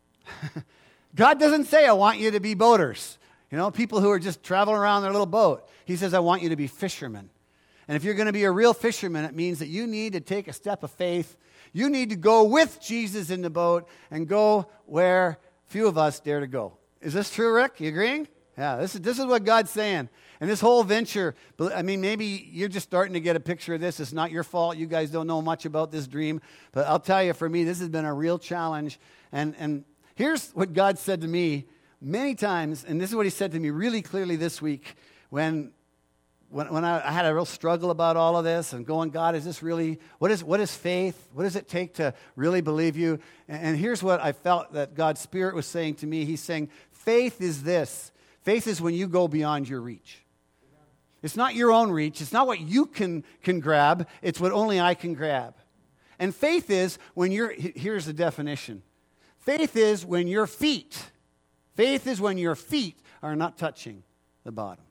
God doesn't say, I want you to be boaters. You know, people who are just traveling around their little boat. He says, I want you to be fishermen. And if you're going to be a real fisherman, it means that you need to take a step of faith. You need to go with Jesus in the boat and go where few of us dare to go. Is this true, Rick? You agreeing? Yeah, this is, this is what God's saying. And this whole venture, I mean, maybe you're just starting to get a picture of this. It's not your fault. You guys don't know much about this dream. But I'll tell you, for me, this has been a real challenge. And, and here's what God said to me many times, and this is what he said to me really clearly this week when, when, when I, I had a real struggle about all of this and going, God, is this really, what is, what is faith? What does it take to really believe you? And, and here's what I felt that God's Spirit was saying to me. He's saying, faith is this. Faith is when you go beyond your reach. It's not your own reach. It's not what you can, can grab. It's what only I can grab. And faith is when you're, here's the definition. Faith is when your feet, faith is when your feet are not touching the bottom.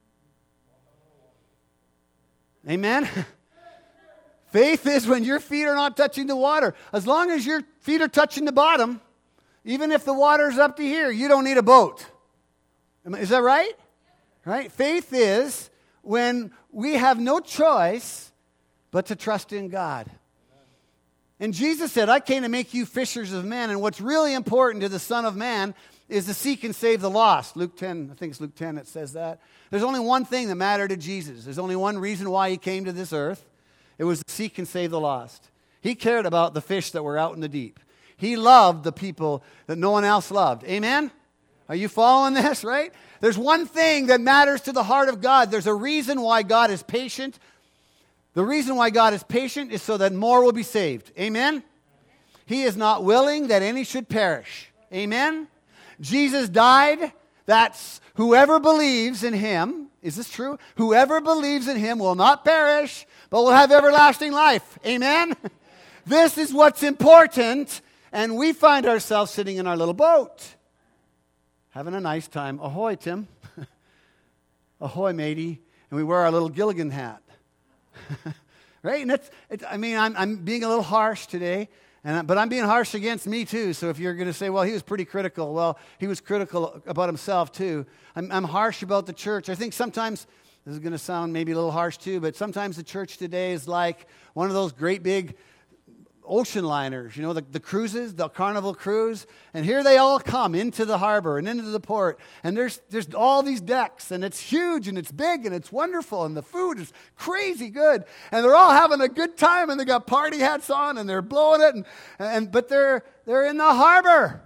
Amen? Faith is when your feet are not touching the water. As long as your feet are touching the bottom, even if the water's up to here, you don't need a boat. Is that right? Right? Faith is when we have no choice but to trust in God. And Jesus said, I came to make you fishers of men. And what's really important to the Son of Man is to seek and save the lost. Luke ten, I think it's Luke ten that says that. There's only one thing that mattered to Jesus. There's only one reason why he came to this earth. It was to seek and save the lost. He cared about the fish that were out in the deep. He loved the people that no one else loved. Amen? Are you following this, right? There's one thing that matters to the heart of God. There's a reason why God is patient. The reason why God is patient is so that more will be saved. Amen? He is not willing that any should perish. Amen? Jesus died. That's whoever believes in him. Is this true? Whoever believes in him will not perish, but will have everlasting life. Amen? This is what's important. And we find ourselves sitting in our little boat, having a nice time. Ahoy, Tim. Ahoy, matey. And we wear our little Gilligan hat. Right? And it's, it's, I mean, I'm, I'm being a little harsh today, and I, but I'm being harsh against me too. So if you're going to say, well, he was pretty critical, well, he was critical about himself too. I'm, I'm harsh about the church. I think sometimes, this is going to sound maybe a little harsh too, but sometimes the church today is like one of those great big ocean liners, you know, the, the cruises, the Carnival cruise, and here they all come into the harbor and into the port, and there's there's all these decks, and it's huge, and it's big, and it's wonderful, and the food is crazy good, and they're all having a good time, and they got party hats on, and they're blowing it, and, and but they're they're in the harbor.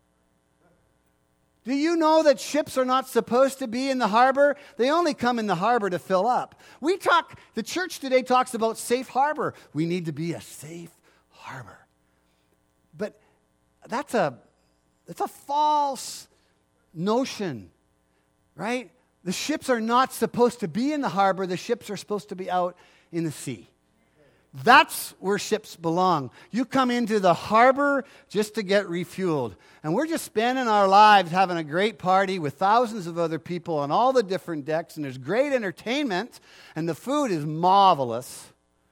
Do you know that ships are not supposed to be in the harbor? They only come in the harbor to fill up. We talk, the church today talks about safe harbor. We need to be a safe harbor. But that's a that's a false notion, right? The ships are not supposed to be in the harbor. The ships are supposed to be out in the sea. That's where ships belong. You come into the harbor just to get refueled. And we're just spending our lives having a great party with thousands of other people on all the different decks, and there's great entertainment, and the food is marvelous.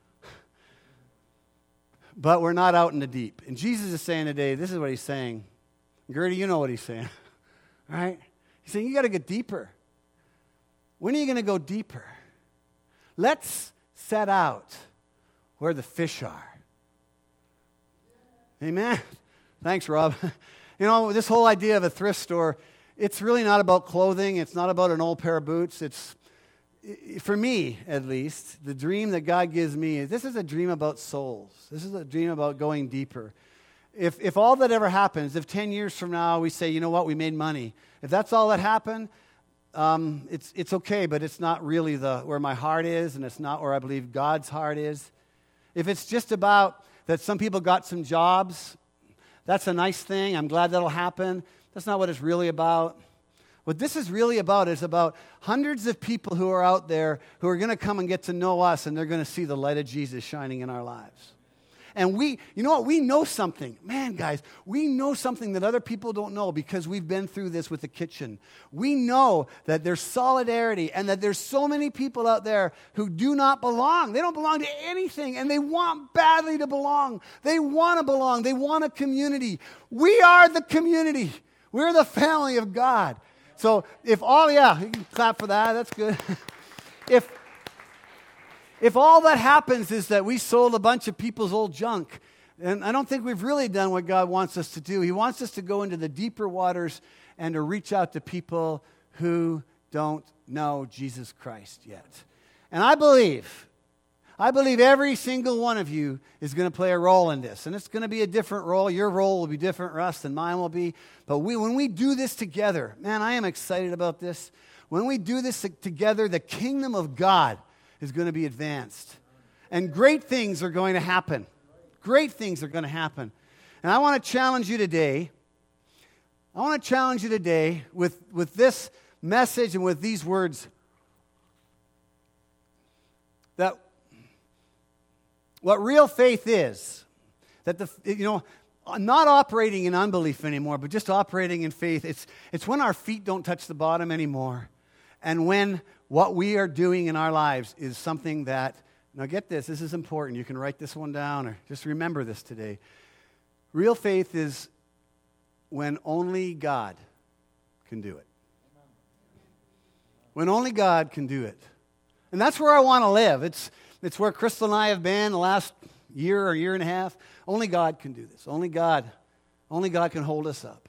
But we're not out in the deep. And Jesus is saying today, this is what he's saying. Gertie, you know what he's saying, right? He's saying, you got to get deeper. When are you going to go deeper? Let's set out where the fish are. Amen? Thanks, Rob. You know, this whole idea of a thrift store, it's really not about clothing. It's not about an old pair of boots. It's, for me, at least, the dream that God gives me is this is a dream about souls. This is a dream about going deeper. If if all that ever happens, if ten years from now we say, you know what, we made money, if that's all that happened, um, it's it's okay, but it's not really the where my heart is, and it's not where I believe God's heart is. If it's just about that some people got some jobs, that's a nice thing. I'm glad that'll happen. That's not what it's really about. What this is really about is about hundreds of people who are out there who are going to come and get to know us, and they're going to see the light of Jesus shining in our lives. And we, you know what, we know something. Man, guys, we know something that other people don't know because we've been through this with the kitchen. We know that there's solidarity and that there's so many people out there who do not belong. They don't belong to anything, and they want badly to belong. They want to belong. They want a community. We are the community. We're the family of God. So if all, yeah, you can clap for that. That's good. if if all that happens is that we sold a bunch of people's old junk, and I don't think we've really done what God wants us to do. He wants us to go into the deeper waters and to reach out to people who don't know Jesus Christ yet. And I believe, I believe every single one of you is going to play a role in this. And it's going to be a different role. Your role will be different, Russ, than mine will be. But we, when we do this together, man, I am excited about this. When we do this together, the kingdom of God is going to be advanced. And great things are going to happen. Great things are going to happen. And I want to challenge you today. I want to challenge you today with, with this message and with these words. That what real faith is, that the you know, not operating in unbelief anymore, but just operating in faith. It's it's when our feet don't touch the bottom anymore, and when what we are doing in our lives is something that, now get this, this is important. You can write this one down or just remember this today. Real faith is when only God can do it. When only God can do it. And that's where I want to live. It's It's where Crystal and I have been the last year or year and a half. Only God can do this. Only God, only God can hold us up.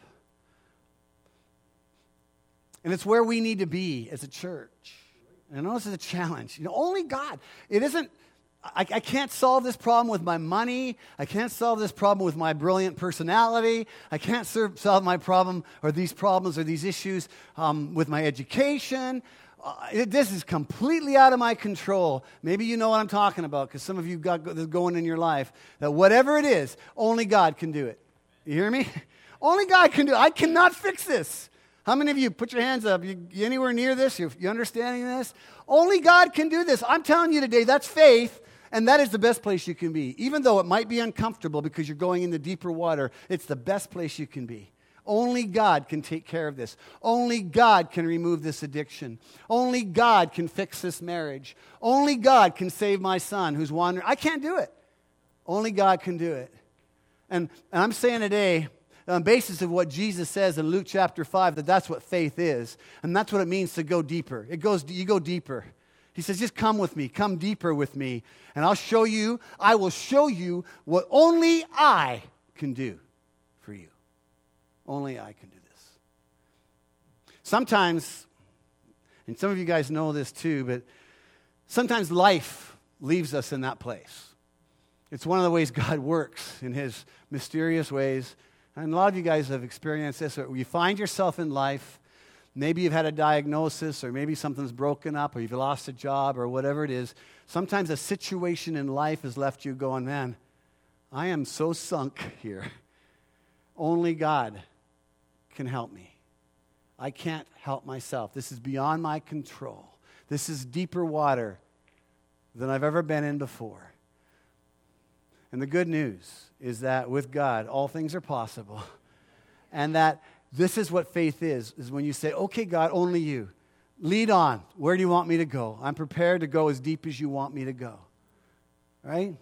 And it's where we need to be as a church. And I know this is a challenge. You know, only God. It isn't, I, I can't solve this problem with my money. I can't solve this problem with my brilliant personality. I can't serve, solve my problem or these problems or these issues um, with my education. Uh, it, this is completely out of my control. Maybe you know what I'm talking about because some of you got this going in your life. That whatever it is, only God can do it. You hear me? Only God can do it. I cannot fix this. How many of you, put your hands up, you, you anywhere near this? You, you understanding this? Only God can do this. I'm telling you today, that's faith, and that is the best place you can be. Even though it might be uncomfortable because you're going into deeper water, it's the best place you can be. Only God can take care of this. Only God can remove this addiction. Only God can fix this marriage. Only God can save my son who's wandering. I can't do it. Only God can do it. And, and I'm saying today, on the basis of what Jesus says in Luke chapter five, that that's what faith is. And that's what it means to go deeper. It goes, you go deeper. He says, just come with me. Come deeper with me. And I'll show you, I will show you what only I can do for you. Only I can do this. Sometimes, and some of you guys know this too, but sometimes life leaves us in that place. It's one of the ways God works in his mysterious ways. And a lot of you guys have experienced this. Or you find yourself in life, maybe you've had a diagnosis, or maybe something's broken up, or you've lost a job, or whatever it is. Sometimes a situation in life has left you going, man, I am so sunk here. Only God can help me. I can't help myself. This is beyond my control. This is deeper water than I've ever been in before. And the good news is that with God, all things are possible. And that this is what faith is, is when you say, okay, God, only you. Lead on. Where do you want me to go? I'm prepared to go as deep as you want me to go. Right?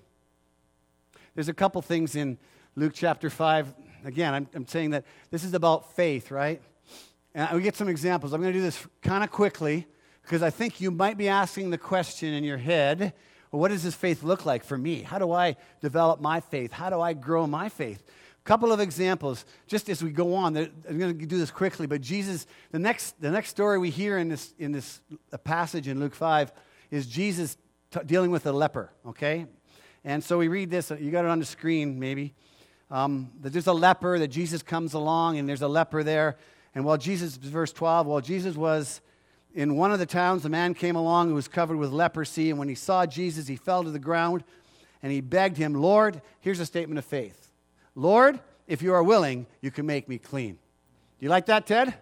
There's a couple things in Luke chapter five. Again, I'm, I'm saying that this is about faith, right? And we get some examples. I'm going to do this kind of quickly because I think you might be asking the question in your head, well, what does this faith look like for me? How do I develop my faith? How do I grow my faith? A couple of examples, just as we go on. I'm going to do this quickly, but Jesus, the next, the next story we hear in this, in this passage in Luke five is Jesus t- dealing with a leper, okay? And so we read this. You got it on the screen, maybe. Um, that there's a leper, that Jesus comes along, and there's a leper there. And while Jesus, verse twelve, while Jesus was in one of the towns, a man came along who was covered with leprosy, and when he saw Jesus, he fell to the ground, and he begged him, Lord, here's a statement of faith. Lord, if you are willing, you can make me clean. Do you like that, Ted?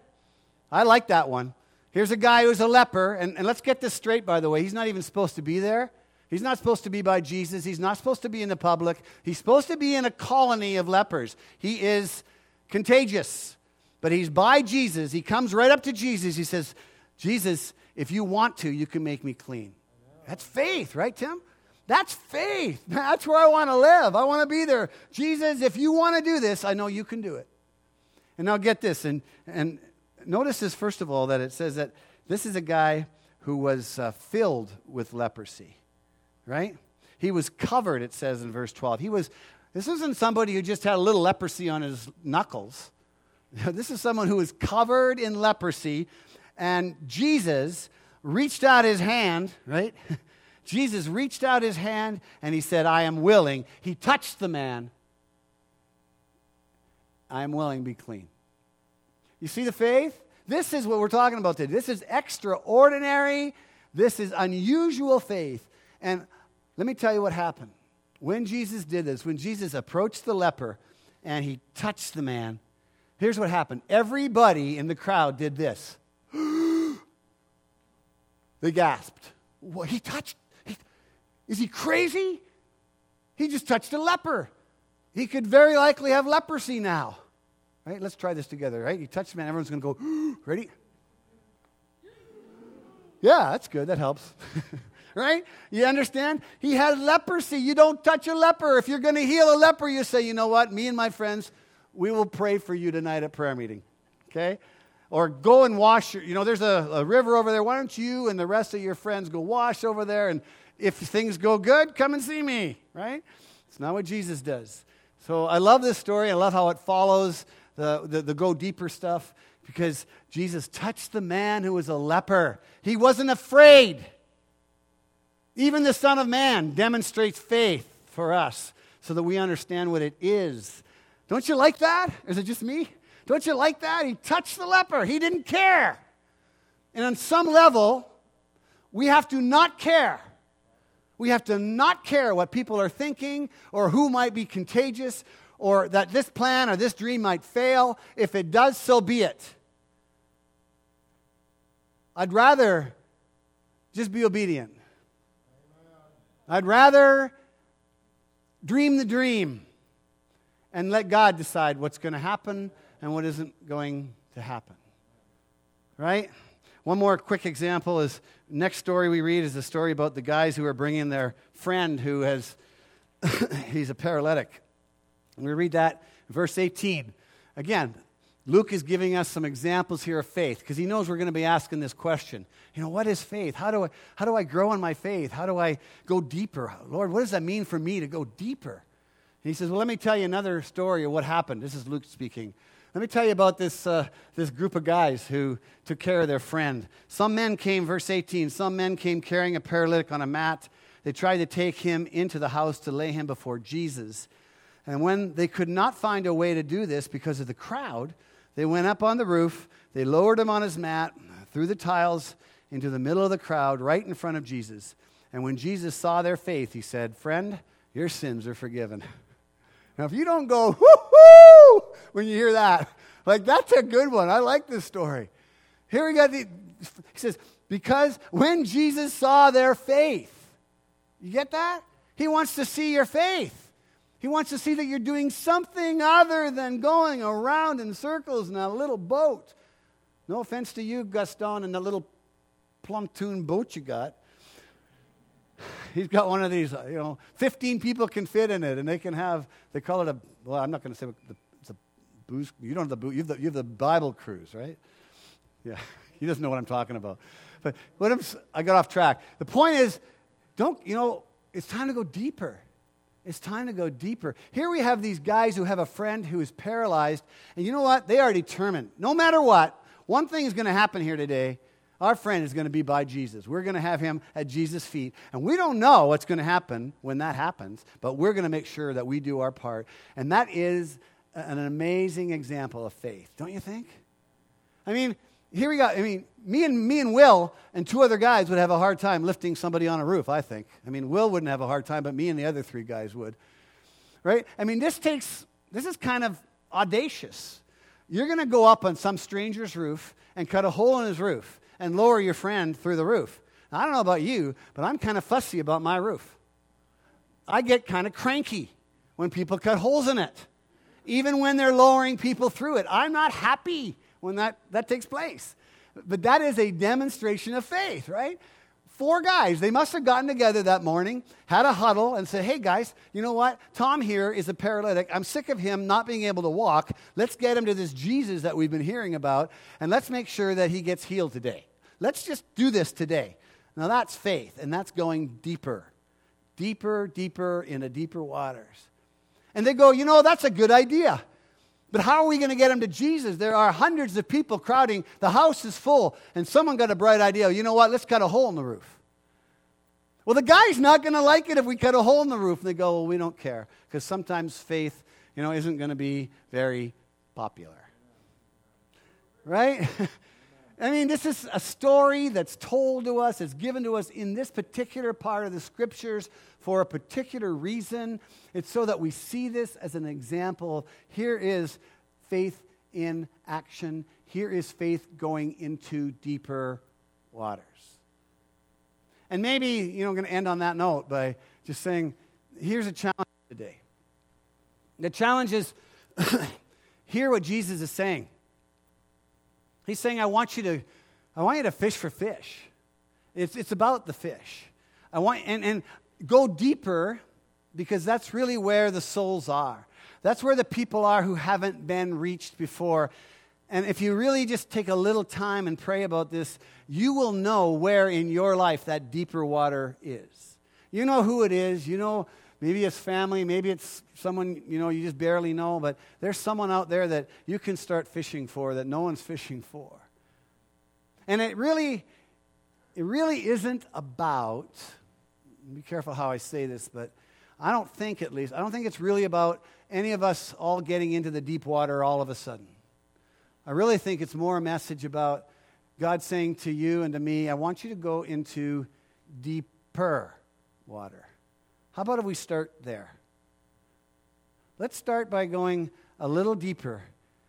I like that one. Here's a guy who's a leper, and, and let's get this straight, by the way. He's not even supposed to be there. He's not supposed to be by Jesus. He's not supposed to be in the public. He's supposed to be in a colony of lepers. He is contagious, but he's by Jesus. He comes right up to Jesus. He says, Jesus, if you want to, you can make me clean. That's faith, right, Tim? That's faith. That's where I want to live. I want to be there. Jesus, if you want to do this, I know you can do it. And now get this. And, and notice this, first of all, that it says that this is a guy who was uh, filled with leprosy, right? He was covered, it says in verse twelve. He was. This isn't somebody who just had a little leprosy on his knuckles. This is someone who was covered in leprosy. And Jesus reached out his hand, right? Jesus reached out his hand and he said, I am willing. He touched the man. I am willing, be clean. You see the faith? This is what we're talking about today. This is extraordinary. This is unusual faith. And let me tell you what happened. When Jesus did this, when Jesus approached the leper and he touched the man, here's what happened. Everybody in the crowd did this. They gasped. What, he touched? He, is he crazy? He just touched a leper. He could very likely have leprosy now. Right? Let's try this together, right? He touched the man. Everyone's going to go, ready? Yeah, that's good. That helps. Right? You understand? He had leprosy. You don't touch a leper. If you're going to heal a leper, you say, you know what? Me and my friends, we will pray for you tonight at prayer meeting. Okay? Or go and wash your, you know, there's a, a river over there. Why don't you and the rest of your friends go wash over there? And if things go good, come and see me, right? It's not what Jesus does. So I love this story. I love how it follows the, the, the go deeper stuff because Jesus touched the man who was a leper. He wasn't afraid. Even the Son of Man demonstrates faith for us so that we understand what it is. Don't you like that? Is it just me? Don't you like that? He touched the leper. He didn't care. And on some level, we have to not care. We have to not care what people are thinking or who might be contagious or that this plan or this dream might fail. If it does, so be it. I'd rather just be obedient. I'd rather dream the dream and let God decide what's going to happen and what isn't going to happen. Right? One more quick example is, next story we read is the story about the guys who are bringing their friend who has, he's a paralytic. And we read that in verse eighteen. Again, Luke is giving us some examples here of faith because he knows we're going to be asking this question. You know, what is faith? How do I, how do I grow in my faith? How do I go deeper? Lord, what does that mean for me to go deeper? And he says, well, let me tell you another story of what happened. This is Luke speaking. Let me tell you about this, uh, this group of guys who took care of their friend. Some men came, verse eighteen, some men came carrying a paralytic on a mat. They tried to take him into the house to lay him before Jesus. And when they could not find a way to do this because of the crowd, they went up on the roof, they lowered him on his mat, through the tiles, into the middle of the crowd, right in front of Jesus. And when Jesus saw their faith, he said, friend, your sins are forgiven. Now, if you don't go, whoo-hoo, when you hear that, like, that's a good one. I like this story. Here we got the, he says, because when Jesus saw their faith, you get that? He wants to see your faith. He wants to see that you're doing something other than going around in circles in a little boat. No offense to you, Gaston, and the little plumtoon boat you got. He's got one of these, you know, fifteen people can fit in it, and they can have, they call it a, well, I'm not going to say what the, it's a booze, you don't have the booze, you have the, you have the Bible cruise, right? Yeah, he doesn't know what I'm talking about. But what I'm, I got off track. The point is, don't, you know, it's time to go deeper. It's time to go deeper. Here we have these guys who have a friend who is paralyzed, and you know what? They are determined. No matter what, one thing is going to happen here today. Our friend is going to be by Jesus. We're going to have him at Jesus' feet. And we don't know what's going to happen when that happens, but we're going to make sure that we do our part. And that is an amazing example of faith, don't you think? I mean, here we go. I mean, me and me and Will and two other guys would have a hard time lifting somebody on a roof, I think. I mean, Will wouldn't have a hard time, but me and the other three guys would. Right? I mean, this takes, this is kind of audacious. You're going to go up on some stranger's roof and cut a hole in his roof and lower your friend through the roof. Now, I don't know about you, but I'm kind of fussy about my roof. I get kind of cranky when people cut holes in it, even when they're lowering people through it. I'm not happy when that, that takes place. But that is a demonstration of faith, right? Four guys, they must have gotten together that morning, had a huddle, and said, hey guys, you know what? Tom here is a paralytic. I'm sick of him not being able to walk. Let's get him to this Jesus that we've been hearing about, and let's make sure that he gets healed today. Let's just do this today. Now that's faith, and that's going deeper, deeper, deeper into deeper waters. And they go, you know, that's a good idea. But how are we going to get him to Jesus? There are hundreds of people crowding. The house is full. And someone got a bright idea. You know what? Let's cut a hole in the roof. Well, the guy's not going to like it if we cut a hole in the roof. And they go, well, we don't care. Because sometimes faith, you know, isn't going to be very popular. Right? I mean, this is a story that's told to us, it's given to us in this particular part of the Scriptures for a particular reason. It's so that we see this as an example. Here is faith in action. Here is faith going into deeper waters. And maybe, you know, I'm going to end on that note by just saying, here's a challenge today. The challenge is, hear what Jesus is saying. He's saying, I want you to, I want you to fish for fish. It's, it's about the fish. I want, and, and go deeper, because that's really where the souls are. That's where the people are who haven't been reached before. And if you really just take a little time and pray about this, you will know where in your life that deeper water is. You know who it is. You know, maybe it's family, maybe it's someone, you know, you just barely know, but there's someone out there that you can start fishing for that no one's fishing for. And it really, it really isn't about be careful how I say this, but I don't think, at least, I don't think it's really about any of us all getting into the deep water all of a sudden. I really think it's more a message about God saying to you and to me, I want you to go into deeper water. How about if we start there? Let's start by going a little deeper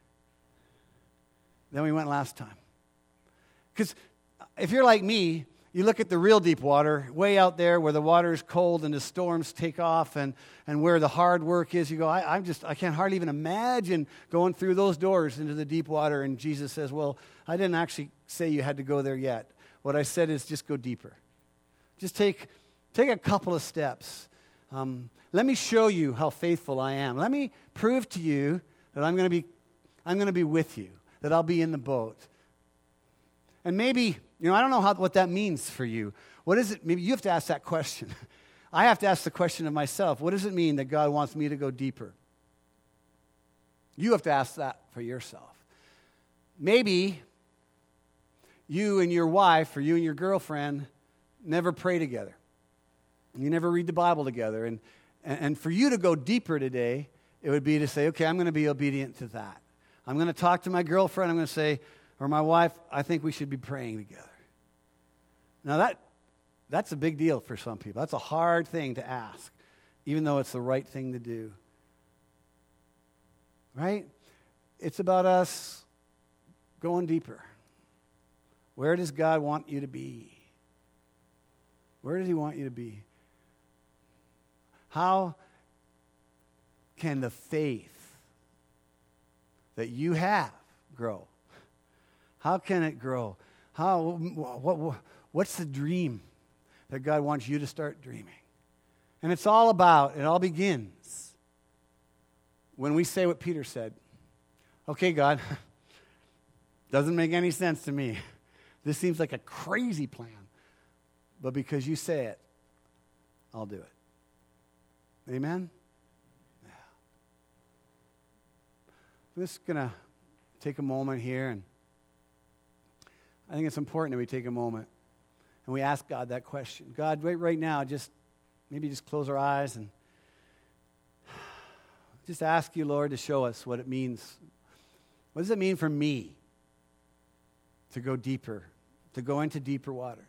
than we went last time. Because if you're like me, you look at the real deep water, way out there where the water is cold and the storms take off and, and where the hard work is. You go, I, I'm just, I can't hardly even imagine going through those doors into the deep water. And Jesus says, well, I didn't actually say you had to go there yet. What I said is just go deeper. Just take, take a couple of steps. Um, let me show you how faithful I am. Let me prove to you that I'm going to be, I'm going to be with you, that I'll be in the boat. And maybe, you know, I don't know how, what that means for you. What is it? Maybe you have to ask that question. I have to ask the question of myself. What does it mean that God wants me to go deeper? You have to ask that for yourself. Maybe you and your wife or you and your girlfriend never pray together. You never read the Bible together. And, and for you to go deeper today, it would be to say, okay, I'm going to be obedient to that. I'm going to talk to my girlfriend. I'm going to say, or my wife, I think we should be praying together. Now that that's a big deal for some people. That's a hard thing to ask, even though it's the right thing to do. Right? It's about us going deeper. Where does God want you to be? Where does He want you to be? How can the faith that you have grow? How can it grow? How, what, what, what's the dream that God wants you to start dreaming? And it's all about, it all begins when we say what Peter said. Okay, God, doesn't make any sense to me. This seems like a crazy plan. But because you say it, I'll do it. Amen? Yeah. I'm just going to take a moment here, and I think it's important that we take a moment and we ask God that question. God, right, right now, just maybe just close our eyes and just ask you, Lord, to show us what it means. What does it mean for me to go deeper, to go into deeper waters?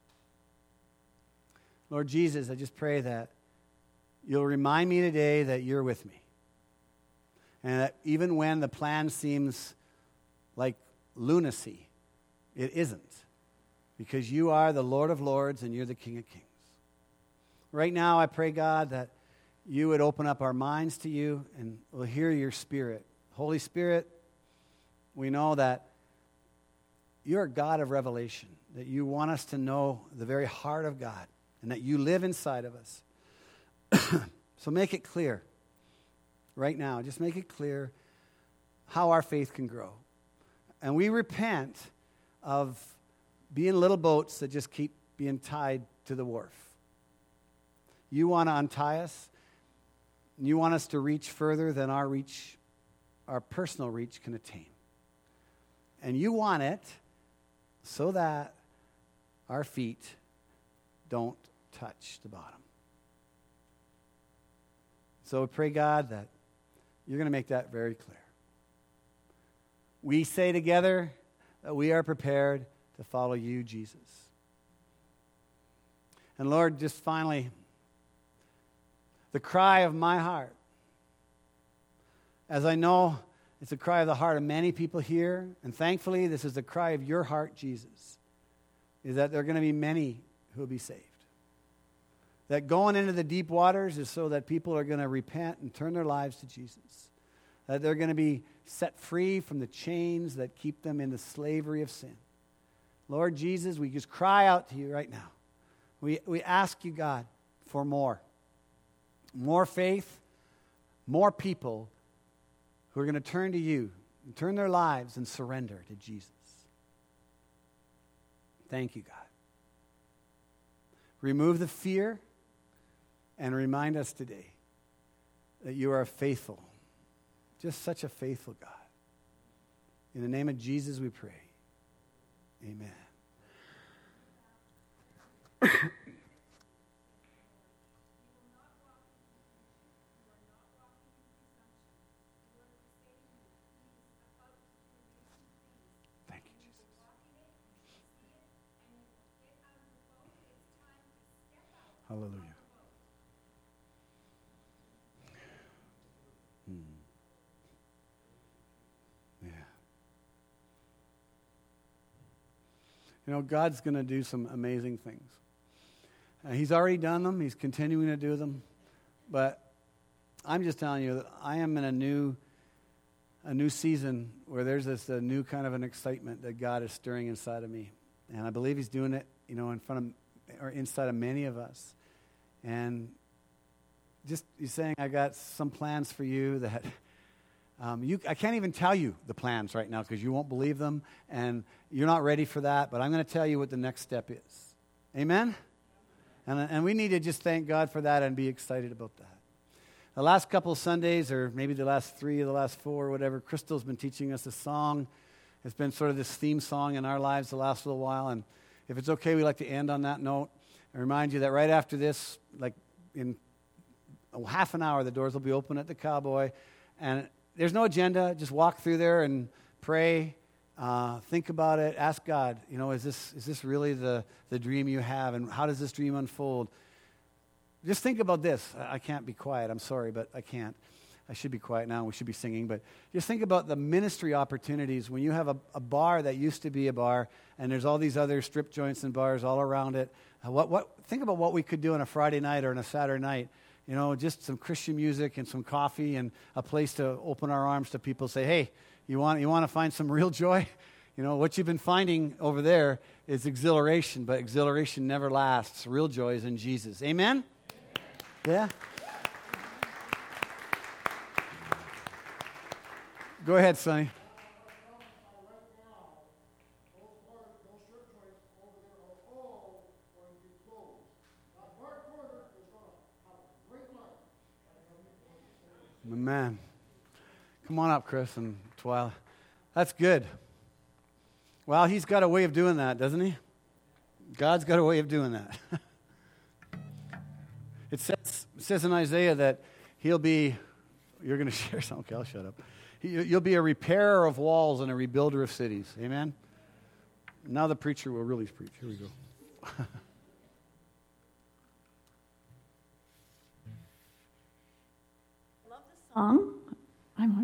Lord Jesus, I just pray that you'll remind me today that you're with me. And that even when the plan seems like lunacy, it isn't. Because you are the Lord of Lords and you're the King of Kings. Right now, I pray, God, that you would open up our minds to you and we'll hear your Spirit. Holy Spirit, we know that you're a God of revelation, that you want us to know the very heart of God and that you live inside of us. So make it clear right now. Just make it clear how our faith can grow. And we repent of being little boats that just keep being tied to the wharf. You want to untie us. You want us to reach further than our reach, our personal reach can attain. And you want it so that our feet don't touch the bottom. So we pray, God, that you're going to make that very clear. We say together that we are prepared to follow you, Jesus. And Lord, just finally, the cry of my heart, as I know it's a cry of the heart of many people here, and thankfully this is the cry of your heart, Jesus, is that there are going to be many who will be saved. That going into the deep waters is so that people are going to repent and turn their lives to Jesus. That they're going to be set free from the chains that keep them in the slavery of sin. Lord Jesus, we just cry out to you right now. We, we ask you, God, for more. More faith, more people who are going to turn to you and turn their lives and surrender to Jesus. Thank you, God. Remove the fear and remind us today that you are faithful, just such a faithful God. In the name of Jesus we pray. Amen. Hallelujah. Hmm. Yeah. You know, God's going to do some amazing things. Uh, he's already done them. He's continuing to do them. But I'm just telling you that I am in a new a new season where there's this a new kind of an excitement that God is stirring inside of me. And I believe he's doing it, you know, in front of or inside of many of us. And just he's saying, I got some plans for you that um, you I can't even tell you the plans right now because you won't believe them and you're not ready for that, but I'm going to tell you what the next step is. Amen? And, and we need to just thank God for that and be excited about that. The last couple of Sundays, or maybe the last three or the last four or whatever, Crystal's been teaching us a song. It's been sort of this theme song in our lives the last little while. And if it's okay, we'd like to end on that note. I remind you that right after this, like in half an hour, the doors will be open at the Cowboy. And there's no agenda. Just walk through there and pray. Uh, think about it. Ask God, you know, is this is this really the, the dream you have? And how does this dream unfold? Just think about this. I can't be quiet. I'm sorry, but I can't. I should be quiet now. We should be singing. But just think about the ministry opportunities when you have a, a bar that used to be a bar, and there's all these other strip joints and bars all around it. Uh, what, what, think about what we could do on a Friday night or on a Saturday night. You know, just some Christian music and some coffee and a place to open our arms to people. Say, hey, you want you want to find some real joy? You know, what you've been finding over there is exhilaration, but exhilaration never lasts. Real joy is in Jesus. Amen? Yeah? Go ahead, Sonny. Man. Come on up, Chris and Twyla. That's good. Well, he's got a way of doing that, doesn't he? God's got a way of doing that. It says, it says in Isaiah that he'll be, you're going to share something, okay, I'll shut up. He, you'll be a repairer of walls and a rebuilder of cities. Amen? Now the preacher will really preach. Here we go. Love the song.